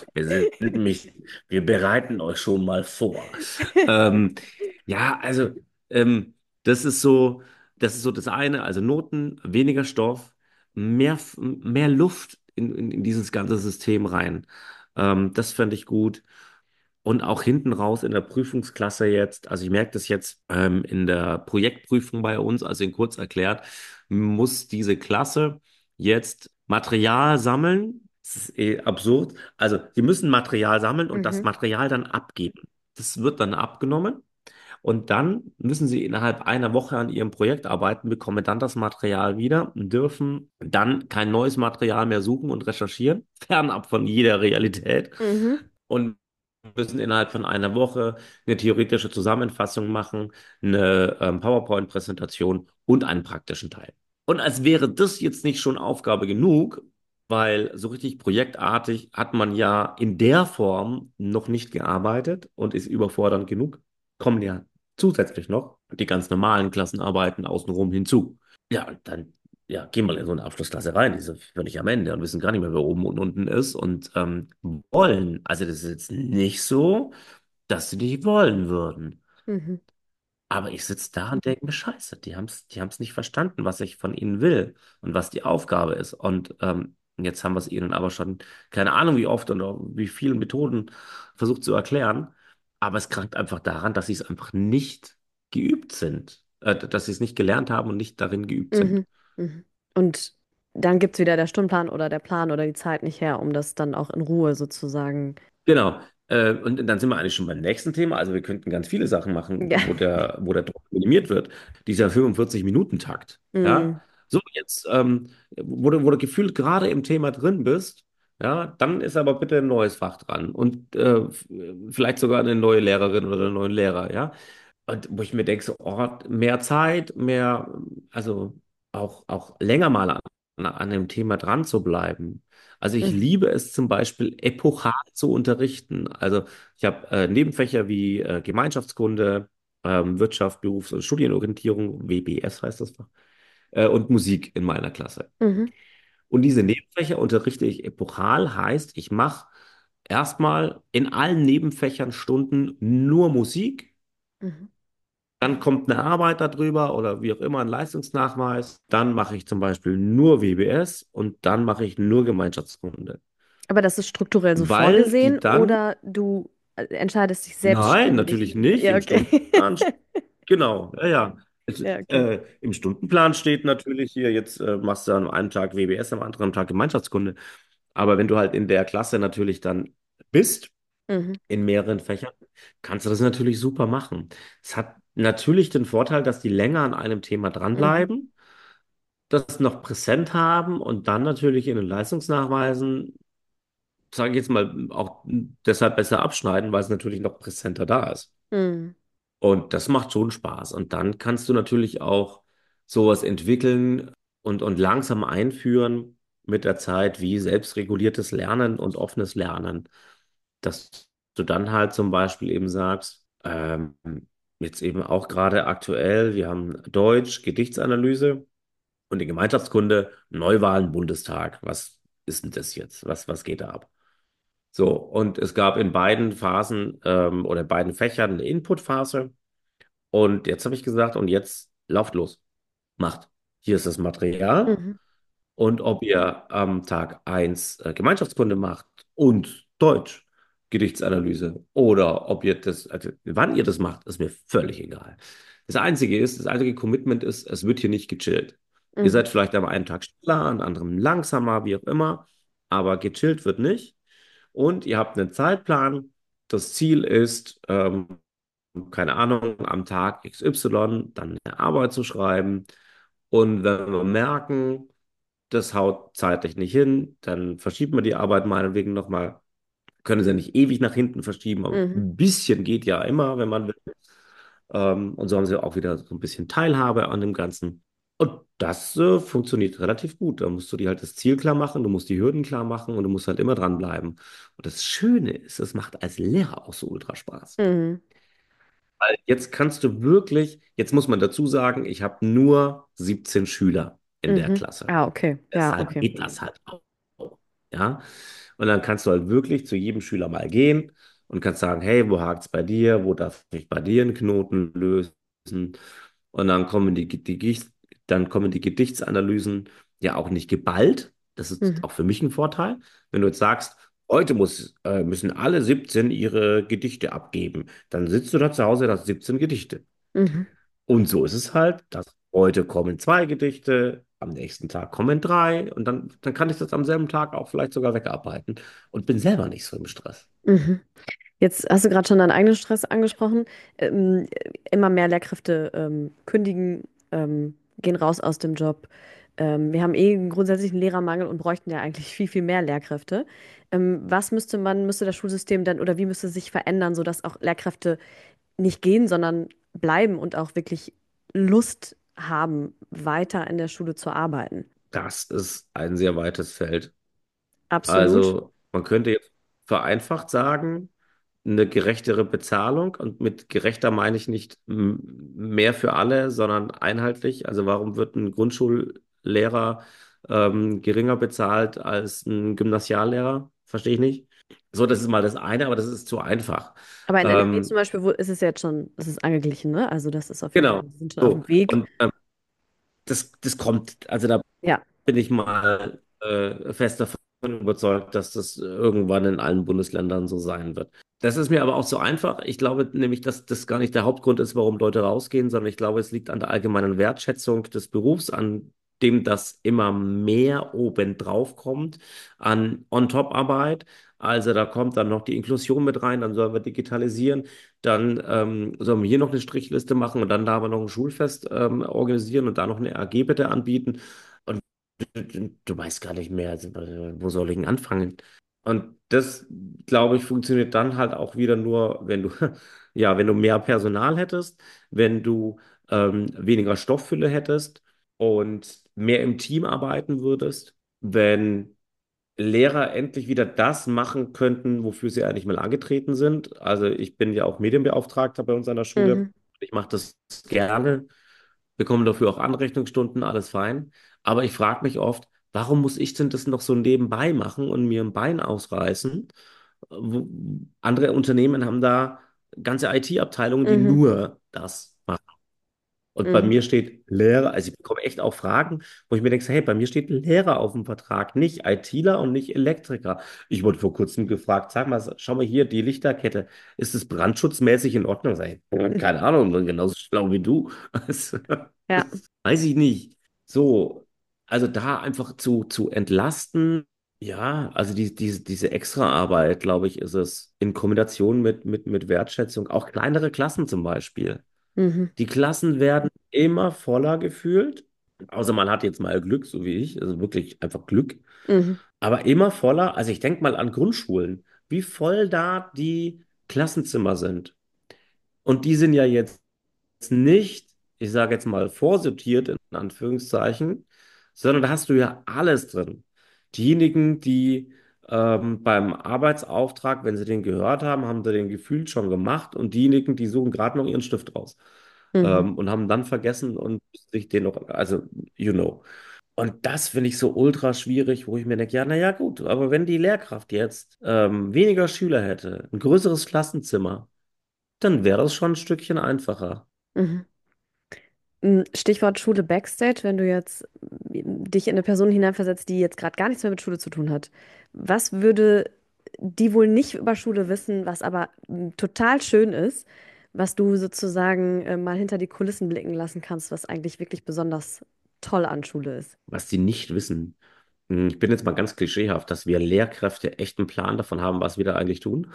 Wir bereiten euch schon mal vor. Ähm, ja, also ähm, das ist so, das ist so das eine. Also Noten, weniger Stoff, mehr Luft in dieses ganze System rein. Das fände ich gut. Und auch hinten raus in der Prüfungsklasse jetzt, also ich merke das jetzt in der Projektprüfung bei uns, also in kurz erklärt, muss diese Klasse jetzt Material sammeln. Das ist absurd. Also sie müssen Material sammeln und das Mhm. Material dann abgeben. Das wird dann abgenommen und dann müssen sie innerhalb einer Woche an ihrem Projekt arbeiten, bekommen dann das Material wieder und dürfen dann kein neues Material mehr suchen und recherchieren, fernab von jeder Realität. Mhm. Und müssen innerhalb von einer Woche eine theoretische Zusammenfassung machen, eine PowerPoint-Präsentation und einen praktischen Teil. Und als wäre das jetzt nicht schon Aufgabe genug, weil so richtig projektartig hat man ja in der Form noch nicht gearbeitet und ist überfordernd genug, kommen ja zusätzlich noch die ganz normalen Klassenarbeiten außenrum hinzu. Ja, und dann ja, gehen wir in so eine Abschlussklasse rein, die sind völlig am Ende und wissen gar nicht mehr, wer oben und unten ist und wollen. Also das ist jetzt nicht so, dass sie nicht wollen würden. Mhm. Aber ich sitze da und denke mir, Scheiße, die haben's nicht verstanden, was ich von ihnen will und was die Aufgabe ist. Und jetzt haben wir es ihnen aber schon, keine Ahnung wie oft und auch wie viele Methoden versucht zu erklären. Aber es krankt einfach daran, dass sie es einfach nicht geübt sind, dass sie es nicht gelernt haben und nicht darin geübt sind. Mhm. Mhm. Und dann gibt es wieder der Stundenplan oder der Plan oder die Zeit nicht her, um das dann auch in Ruhe sozusagen. Genau. Und dann sind wir eigentlich schon beim nächsten Thema. Also wir könnten ganz viele Sachen machen, Ja. wo der Druck minimiert wird. Dieser 45-Minuten-Takt. Ja. Mhm. So, jetzt, wo du gefühlt gerade im Thema drin bist, ja, dann ist aber bitte ein neues Fach dran. Und vielleicht sogar eine neue Lehrerin oder einen neuen Lehrer, ja. Und wo ich mir denke, so, oh, mehr Zeit, also auch länger mal an dem Thema dran zu bleiben. Also ich Mhm. liebe es zum Beispiel epochal zu unterrichten. Also ich habe Nebenfächer wie Gemeinschaftskunde, Wirtschaft, Berufs- und Studienorientierung, WBS heißt das Fach, und Musik in meiner Klasse. Mhm. Und diese Nebenfächer unterrichte ich epochal, heißt, ich mache erstmal in allen Nebenfächern Stunden nur Musik. Mhm. Dann kommt eine Arbeit darüber oder wie auch immer ein Leistungsnachweis. Dann mache ich zum Beispiel nur WBS und dann mache ich nur Gemeinschaftskunde. Aber das ist strukturell so Weil vorgesehen die dann, oder du entscheidest dich nein, selbstständig? natürlich nicht, Ja, im okay. Stundenplan, genau, ja, ja. Ja, okay. Im Stundenplan steht natürlich hier, jetzt machst du an einem Tag WBS, am anderen Tag Gemeinschaftskunde. Aber wenn du halt in der Klasse natürlich dann bist, Mhm. in mehreren Fächern, kannst du das natürlich super machen. Es hat natürlich den Vorteil, dass die länger an einem Thema Mhm. dranbleiben. das noch präsent haben und dann natürlich in den Leistungsnachweisen, sage ich jetzt mal, auch deshalb besser abschneiden, weil es natürlich noch präsenter da ist. Mhm. Und das macht schon Spaß. Und dann kannst du natürlich auch sowas entwickeln und langsam einführen mit der Zeit, wie selbstreguliertes Lernen und offenes Lernen. Dass du dann halt zum Beispiel eben sagst, jetzt eben auch gerade aktuell, wir haben Deutsch, Gedichtsanalyse und in Gemeinschaftskunde Neuwahlen Bundestag. Was ist denn das jetzt? Was geht da ab? So, und es gab in beiden Phasen oder in beiden Fächern eine Inputphase. Und jetzt habe ich gesagt, und jetzt lauft los. Macht. Hier ist das Material. Mhm. Und ob ihr am Tag eins Gemeinschaftskunde macht und Deutsch, Gedichtsanalyse, oder ob ihr das, also wann ihr das macht, ist mir völlig egal. Das einzige Commitment ist, es wird hier nicht gechillt. Ihr Mhm. seid vielleicht am einen Tag schneller, am anderen langsamer, wie auch immer, aber gechillt wird nicht. Und ihr habt einen Zeitplan. Das Ziel ist, keine Ahnung, am Tag XY dann eine Arbeit zu schreiben. Und wenn wir merken, das haut zeitlich nicht hin, dann verschieben wir die Arbeit meinetwegen nochmal. Können sie ja nicht ewig nach hinten verschieben, aber Mhm. ein bisschen geht ja immer, wenn man will. Und so haben sie auch wieder so ein bisschen Teilhabe an dem Ganzen. Und das funktioniert relativ gut. Da musst du dir halt das Ziel klar machen, du musst die Hürden klar machen und du musst halt immer dranbleiben. Und das Schöne ist, es macht als Lehrer auch so ultra Spaß. Mhm. Weil jetzt kannst du wirklich, jetzt muss man dazu sagen, ich habe nur 17 Schüler in der Mhm. Klasse. Ah, okay. Ja, Deshalb okay. geht das halt auch. Ja. Und dann kannst du halt wirklich zu jedem Schüler mal gehen und kannst sagen, hey, wo hakt's bei dir? Wo darf ich bei dir einen Knoten lösen? Und dann kommen die Gedichtsanalysen ja auch nicht geballt. Das ist Mhm. auch für mich ein Vorteil. Wenn du jetzt sagst, müssen alle 17 ihre Gedichte abgeben, dann sitzt du da zu Hause, hast 17 Gedichte. Mhm. Und so ist es halt, dass heute kommen zwei Gedichte, am nächsten Tag kommen drei und dann kann ich das am selben Tag auch vielleicht sogar wegarbeiten und bin selber nicht so im Stress. Mhm. Jetzt hast du gerade schon deinen eigenen Stress angesprochen. Immer mehr Lehrkräfte kündigen, gehen raus aus dem Job. Wir haben eh einen grundsätzlichen Lehrermangel und bräuchten ja eigentlich viel, viel mehr Lehrkräfte. Müsste das Schulsystem dann oder wie müsste es sich verändern, sodass auch Lehrkräfte nicht gehen, sondern bleiben und auch wirklich Lust haben, weiter in der Schule zu arbeiten? Das ist ein sehr weites Feld. Absolut. Also man könnte jetzt vereinfacht sagen, eine gerechtere Bezahlung und mit gerechter meine ich nicht mehr für alle, sondern einheitlich. Also warum wird ein Grundschullehrer geringer bezahlt als ein Gymnasiallehrer? Verstehe ich nicht. So, das ist mal das eine, aber das ist zu einfach. Aber in NRW zum Ähm, Beispiel, wo ist es jetzt schon, das ist angeglichen, ne? Also das ist auf jeden Fall, genau. wir sind schon auf So. dem Weg. Und das kommt, also da Ja. bin ich mal fest davon überzeugt, dass das irgendwann in allen Bundesländern so sein wird. Das ist mir aber auch so einfach. Ich glaube nämlich, dass das gar nicht der Hauptgrund ist, warum Leute rausgehen, sondern ich glaube, es liegt an der allgemeinen Wertschätzung des Berufs, an dem das immer mehr obendrauf kommt, an On-Top-Arbeit. Also da kommt dann noch die Inklusion mit rein, dann sollen wir digitalisieren, dann sollen wir hier noch eine Strichliste machen und dann da aber noch ein Schulfest organisieren und da noch eine AG bitte anbieten. Und du weißt gar nicht mehr, also, wo soll ich denn anfangen? Und das, glaube ich, funktioniert dann halt auch wieder nur, wenn du, ja, wenn du mehr Personal hättest, wenn du weniger Stofffülle hättest und mehr im Team arbeiten würdest, wenn Lehrer endlich wieder das machen könnten, wofür sie eigentlich mal angetreten sind. Also ich bin ja auch Medienbeauftragter bei uns an der Schule. Mhm. Ich mache das gerne, bekomme dafür auch Anrechnungsstunden, alles fein. Aber ich frage mich oft, warum muss ich denn das noch so nebenbei machen und mir ein Bein ausreißen? Andere Unternehmen haben da ganze IT-Abteilungen, die Mhm. nur das machen. Und bei Mhm. mir steht Lehrer, also ich bekomme echt auch Fragen, wo ich mir denke, hey, bei mir steht Lehrer auf dem Vertrag, nicht ITler und nicht Elektriker. Ich wurde vor kurzem gefragt, sag mal, schau mal hier, die Lichterkette, ist es brandschutzmäßig in Ordnung? Sag ich, keine Ahnung, genauso schlau wie du. Also, Ja. weiß ich nicht. So, also da einfach zu entlasten, ja, also diese Extraarbeit, glaube ich, ist es in Kombination mit Wertschätzung, auch kleinere Klassen zum Beispiel. Mhm. Die Klassen werden immer voller gefühlt. Außer man hat jetzt mal Glück, so wie ich, also wirklich einfach Glück. Mhm. Aber immer voller, also ich denke mal an Grundschulen, wie voll da die Klassenzimmer sind. Und die sind ja jetzt nicht, ich sage jetzt mal, vorsortiert in Anführungszeichen, sondern da hast du ja alles drin. Diejenigen, die beim Arbeitsauftrag, wenn sie den gehört haben, haben sie den gefühlt schon gemacht und diejenigen, die suchen gerade noch ihren Stift raus Mhm. und haben dann vergessen und sich den noch, also, you know. Und das finde ich so ultra schwierig, wo ich mir denke, ja, naja, gut, aber wenn die Lehrkraft jetzt weniger Schüler hätte, ein größeres Klassenzimmer, dann wäre das schon ein Stückchen einfacher. Mhm. Stichwort Schule Backstage, wenn du jetzt dich in eine Person hineinversetzt, die jetzt gerade gar nichts mehr mit Schule zu tun hat. Was würde die wohl nicht über Schule wissen, was aber total schön ist, was du sozusagen mal hinter die Kulissen blicken lassen kannst, was eigentlich wirklich besonders toll an Schule ist? Was die nicht wissen. Ich bin jetzt mal ganz klischeehaft, dass wir Lehrkräfte echt einen Plan davon haben, was wir da eigentlich tun.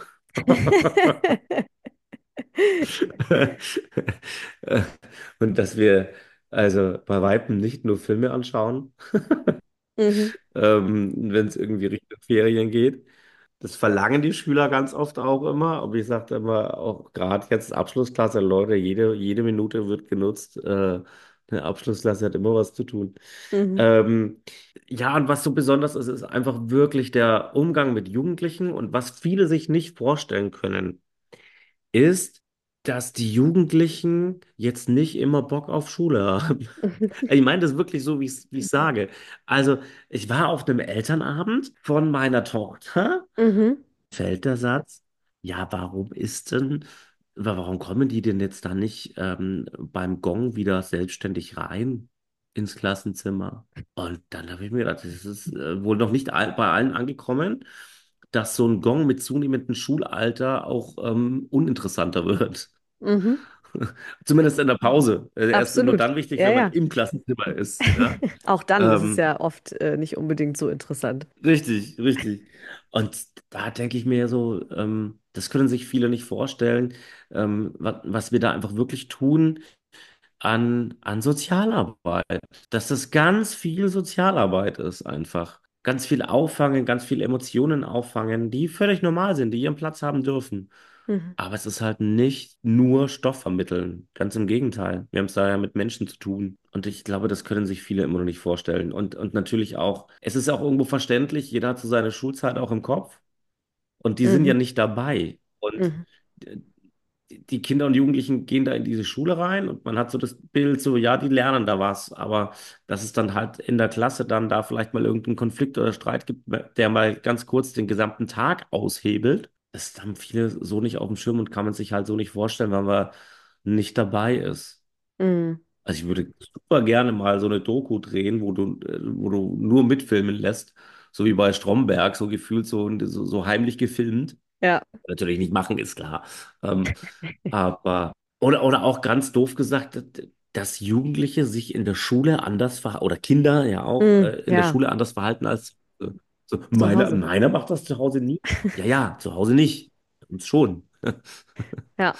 Und dass wir also bei Weitem nicht nur Filme anschauen, Mhm. wenn es irgendwie Richtung Ferien geht. Das verlangen die Schüler ganz oft auch immer. Aber ich sage immer, auch gerade jetzt Abschlussklasse, Leute, jede Minute wird genutzt. Eine Abschlussklasse hat immer was zu tun. Mhm. Ähm, ja, und was so besonders ist, ist einfach wirklich der Umgang mit Jugendlichen. Und was viele sich nicht vorstellen können, ist, dass die Jugendlichen jetzt nicht immer Bock auf Schule haben. Ich meine das wirklich so, wie ich sage. Also, ich war auf einem Elternabend von meiner Tochter, Mhm. fällt der Satz, ja, warum kommen die denn jetzt da nicht beim Gong wieder selbstständig rein ins Klassenzimmer? Und dann habe ich mir gedacht, das ist wohl noch nicht bei allen angekommen, dass so ein Gong mit zunehmendem Schulalter auch uninteressanter wird. Mhm. Zumindest in der Pause. Er ist nur Absolut. dann wichtig, Ja, wenn man ja. im Klassenzimmer ist. Ja? Auch dann ist es Ähm, ja oft nicht unbedingt so interessant. Richtig, richtig. Und da denke ich mir so, das können sich viele nicht vorstellen, was wir da einfach wirklich tun an Sozialarbeit. Dass das ganz viel Sozialarbeit ist einfach. Ganz viel auffangen, ganz viel Emotionen auffangen, die völlig normal sind, die ihren Platz haben dürfen. Mhm. Aber es ist halt nicht nur Stoff vermitteln. Ganz im Gegenteil. Wir haben es da ja mit Menschen zu tun. Und ich glaube, das können sich viele immer noch nicht vorstellen. Und natürlich auch, es ist auch irgendwo verständlich, jeder hat so seine Schulzeit auch im Kopf. Und die sind ja Mhm. nicht dabei. Und Mhm. die Kinder und Jugendlichen gehen da in diese Schule rein und man hat so das Bild, so, ja, die lernen da was. Aber dass es dann halt in der Klasse dann da vielleicht mal irgendeinen Konflikt oder Streit gibt, der mal ganz kurz den gesamten Tag aushebelt. Das haben viele so nicht auf dem Schirm und kann man sich halt so nicht vorstellen, weil man nicht dabei ist. Mhm. Also ich würde super gerne mal so eine Doku drehen, wo du nur mitfilmen lässt, so wie bei Stromberg, so gefühlt so heimlich gefilmt. Ja. Natürlich nicht machen, ist klar. Ähm, aber, oder auch ganz doof gesagt, dass Jugendliche sich in der Schule anders verhalten, oder Kinder ja auch Mhm. in der Ja, Schule anders verhalten als so. zu Meiner, Hause. meiner macht das zu Hause nie. Ja, ja, zu Hause nicht. Uns schon. Ja.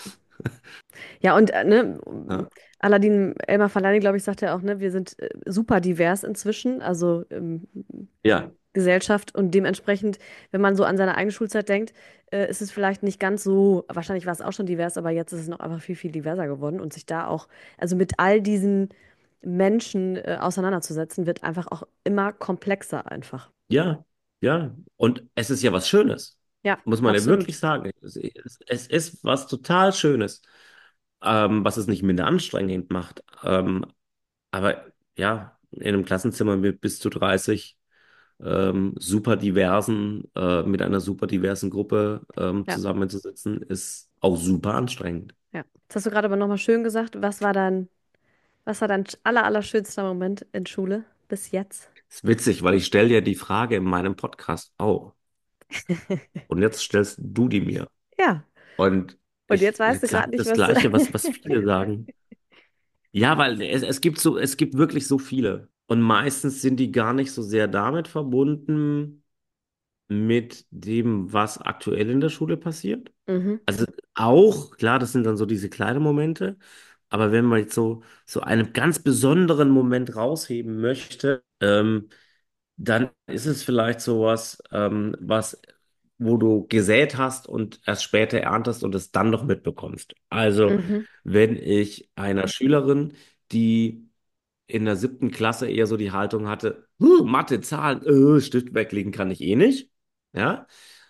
Ja, und ne, Ja, Aladin Elmar Falani, glaube ich, sagt ja auch, ne, wir sind super divers inzwischen, also ja, Gesellschaft und dementsprechend, wenn man so an seine eigene Schulzeit denkt, ist es vielleicht nicht ganz so, wahrscheinlich war es auch schon divers, aber jetzt ist es noch einfach viel, viel diverser geworden und sich da auch, also mit all diesen Menschen auseinanderzusetzen, wird einfach auch immer komplexer einfach. ja, ja. Und es ist ja was Schönes, Ja, muss man ja absolut. wirklich sagen. Es ist was total Schönes, was es nicht minder anstrengend macht. Aber ja, in einem Klassenzimmer mit bis zu 30 super diversen, mit einer super diversen Gruppe Ja, zusammenzusitzen, ist auch super anstrengend. ja. Jetzt hast du gerade aber nochmal schön gesagt, was war dein allerschönster Moment in Schule bis jetzt? Ist witzig, weil ich stelle dir die Frage in meinem Podcast auch. Und jetzt stellst du die mir. Ja, Und und jetzt weißt du ich gerade sage nicht, das was. Gleiche, was viele sagen. Ja, weil es gibt wirklich so viele. Und meistens sind die gar nicht so sehr damit verbunden, mit dem, was aktuell in der Schule passiert. Mhm. Also auch, klar, das sind dann so diese kleinen Momente, Aber wenn man jetzt so einen ganz besonderen Moment rausheben möchte, dann ist es vielleicht sowas, wo du gesät hast und erst später erntest und es dann noch mitbekommst. Also, Mhm. wenn ich einer Schülerin, die in der 7. Klasse eher so die Haltung hatte, Mathe, Zahlen, Stift weglegen kann ich eh nicht, ja,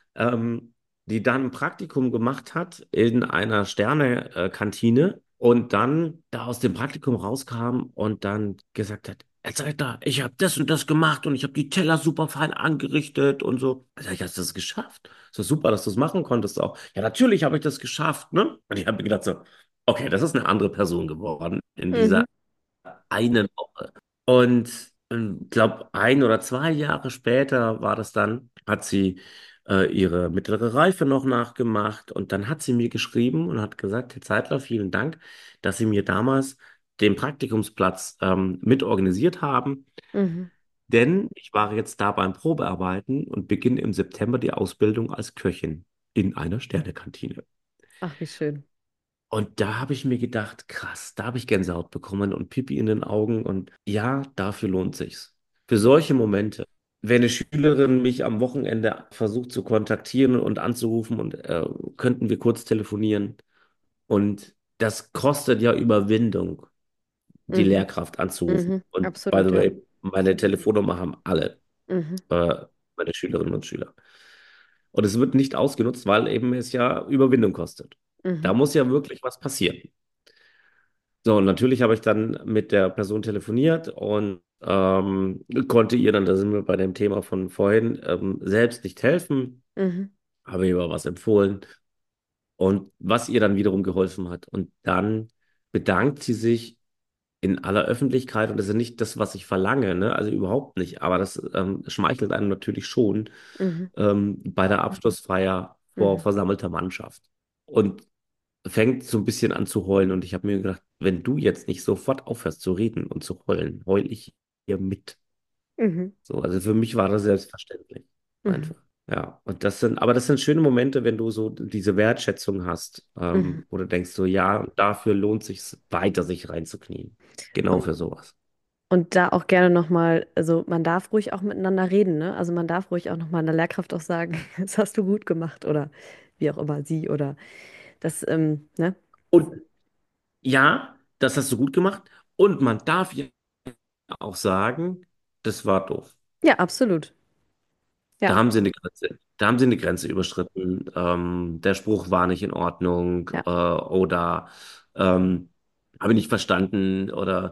die dann ein Praktikum gemacht hat in einer Sterne-Kantine und dann da aus dem Praktikum rauskam und dann gesagt hat, Herr Zeitler, ich habe das und das gemacht und ich habe die Teller super fein angerichtet und so. Da sag ich, hast du das geschafft? Ist doch super, dass du es machen konntest auch. Ja, natürlich habe ich das geschafft, ne? Und ich habe mir gedacht so, okay, das ist eine andere Person geworden in Mhm. dieser einen Woche. Und ich glaube, 1 oder 2 Jahre später war das dann, hat sie ihre mittlere Reife noch nachgemacht und dann hat sie mir geschrieben und hat gesagt, Herr Zeitler, vielen Dank, dass Sie mir damals den Praktikumsplatz mit organisiert haben, Mhm. denn ich war jetzt da beim Probearbeiten und beginne im September die Ausbildung als Köchin in einer Sternekantine. Ach, wie schön. Und da habe ich mir gedacht, krass, da habe ich Gänsehaut bekommen und Pipi in den Augen. Und ja, dafür lohnt sich's. Für solche Momente, wenn eine Schülerin mich am Wochenende versucht zu kontaktieren und anzurufen und könnten wir kurz telefonieren. Und das kostet ja Überwindung, die Mhm. Lehrkraft anzurufen. Mhm. Und by Absolut, the ja. way, meine Telefonnummer haben alle Mhm. äh, meine Schülerinnen und Schüler. Und es wird nicht ausgenutzt, weil eben es ja Überwindung kostet. Da Mhm. muss ja wirklich was passieren. So, und natürlich habe ich dann mit der Person telefoniert und konnte ihr dann, da sind wir bei dem Thema von vorhin, selbst nicht helfen, Mhm. habe ihr aber was empfohlen und was ihr dann wiederum geholfen hat. Und dann bedankt sie sich in aller Öffentlichkeit und das ist ja nicht das, was ich verlange, ne? Also überhaupt nicht, aber das schmeichelt einem natürlich schon Mhm. bei der Abschlussfeier vor Mhm. versammelter Mannschaft. Und fängt so ein bisschen an zu heulen und ich habe mir gedacht, wenn du jetzt nicht sofort aufhörst zu reden und zu heulen, heul ich hier mit. Mhm. So, also für mich war das selbstverständlich. Mhm. Einfach. Ja, und das sind schöne Momente, wenn du so diese Wertschätzung hast, Mhm. wo du denkst so, ja, dafür lohnt sich weiter, sich reinzuknien. Genau Und, für sowas. und da auch gerne nochmal, also man darf ruhig auch miteinander reden, ne? Also man darf ruhig auch nochmal einer Lehrkraft auch sagen, das hast du gut gemacht oder wie auch immer sie oder das, ne? Und ja, das hast du gut gemacht. Und man darf ja auch sagen, das war doof. Ja, absolut. Da Ja, haben sie eine Grenze, da haben sie eine Grenze überschritten. Der Spruch war nicht in Ordnung ja. oder habe ich nicht verstanden oder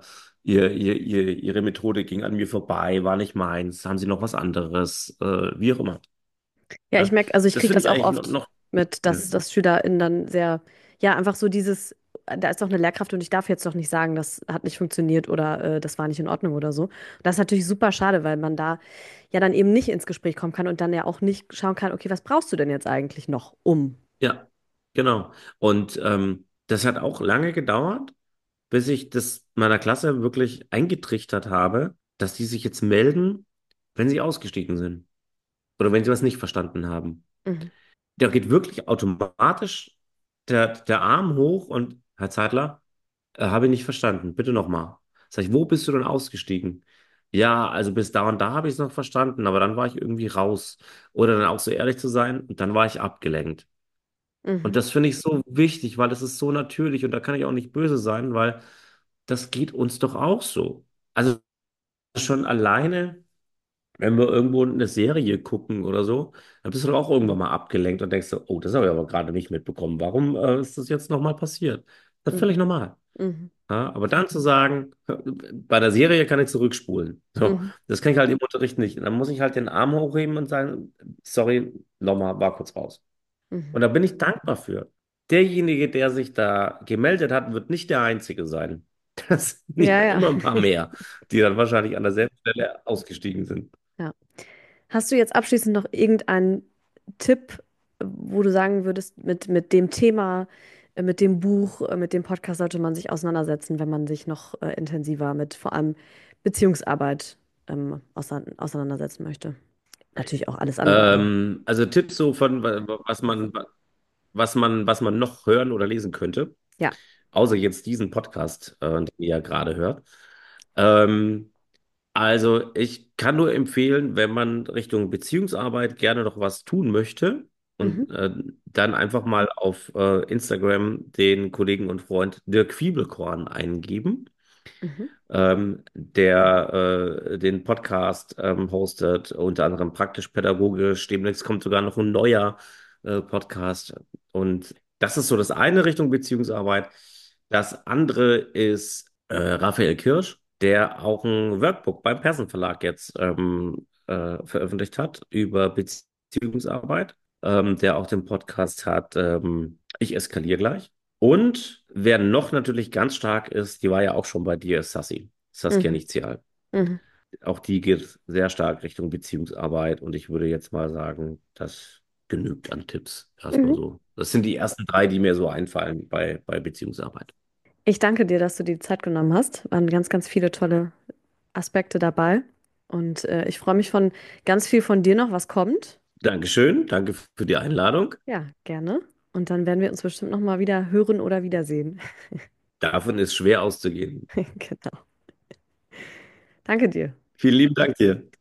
ihre Methode ging an mir vorbei, war nicht meins. Haben sie noch was anderes, wie auch immer. Ja, ich Ja? merke, also ich Das kriege finde das ich auch eigentlich noch, oft noch mit, hm, dass SchülerInnen dann sehr, ja, einfach so dieses, da ist doch eine Lehrkraft und ich darf jetzt doch nicht sagen, das hat nicht funktioniert oder das war nicht in Ordnung oder so. Und das ist natürlich super schade, weil man da ja dann eben nicht ins Gespräch kommen kann und dann ja auch nicht schauen kann, okay, was brauchst du denn jetzt eigentlich noch um? ja, genau. Und das hat auch lange gedauert, bis ich das meiner Klasse wirklich eingetrichtert habe, dass die sich jetzt melden, wenn sie ausgestiegen sind. Oder wenn sie was nicht verstanden haben. Mhm. Da geht wirklich automatisch der Arm hoch und Herr Zeitler, habe ich nicht verstanden. Bitte nochmal. Sag ich, wo bist du denn ausgestiegen? Ja, also bis da und da habe ich es noch verstanden, aber dann war ich irgendwie raus. Oder dann auch so ehrlich zu sein und dann war ich abgelenkt. Und Mhm. das finde ich so wichtig, weil es ist so natürlich und da kann ich auch nicht böse sein, weil das geht uns doch auch so. Also schon alleine. Wenn wir irgendwo eine Serie gucken oder so, dann bist du doch auch irgendwann mal abgelenkt und denkst so, oh, das habe ich aber gerade nicht mitbekommen. Warum ist das jetzt nochmal passiert? Das ist Mhm. völlig normal. Mhm. Ja, aber dann zu sagen, bei der Serie kann ich zurückspulen. So, Mhm. das kann ich halt im Unterricht nicht. Dann muss ich halt den Arm hochheben und sagen, sorry, nochmal, war kurz raus. Mhm. Und da bin ich dankbar für. Derjenige, der sich da gemeldet hat, wird nicht der Einzige sein. Das sind ja Ja, ja. immer ein paar mehr, die dann wahrscheinlich an derselben Stelle ausgestiegen sind. Ja. Hast du jetzt abschließend noch irgendeinen Tipp, wo du sagen würdest, mit dem Thema, mit dem Buch, mit dem Podcast sollte man sich auseinandersetzen, wenn man sich noch intensiver mit vor allem Beziehungsarbeit auseinandersetzen möchte? Natürlich auch alles andere, aber Also Tipps so von was man noch hören oder lesen könnte. ja. außer jetzt diesen Podcast, den ihr ja gerade hört. Ähm, also ich kann nur empfehlen, wenn man Richtung Beziehungsarbeit gerne noch was tun möchte Mhm. und dann einfach mal auf Instagram den Kollegen und Freund Dirk Fiebelkorn eingeben, Mhm. der den Podcast hostet, unter anderem praktisch pädagogisch. Demnächst kommt sogar noch ein neuer Podcast. Und das ist so das eine Richtung Beziehungsarbeit. Das andere ist Raphael Kirsch, der auch ein Workbook beim Persen Verlag jetzt veröffentlicht hat über Beziehungsarbeit, der auch den Podcast hat, Ich eskaliere gleich. Und wer noch natürlich ganz stark ist, die war ja auch schon bei dir, ist Sassi. Saskia Mhm. Nichtzial. Mhm. Auch die geht sehr stark Richtung Beziehungsarbeit und ich würde jetzt mal sagen, das genügt an Tipps. Erstmal Mhm. so. Das sind die ersten drei, die mir so einfallen bei Beziehungsarbeit. Ich danke dir, dass du die Zeit genommen hast. Waren ganz, ganz viele tolle Aspekte dabei. Und ich freue mich von ganz viel von dir noch, was kommt. Dankeschön, danke für die Einladung. Ja, gerne. Und dann werden wir uns bestimmt noch mal wieder hören oder wiedersehen. Davon ist schwer auszugehen. Genau. Danke dir. Vielen lieben Dank dir.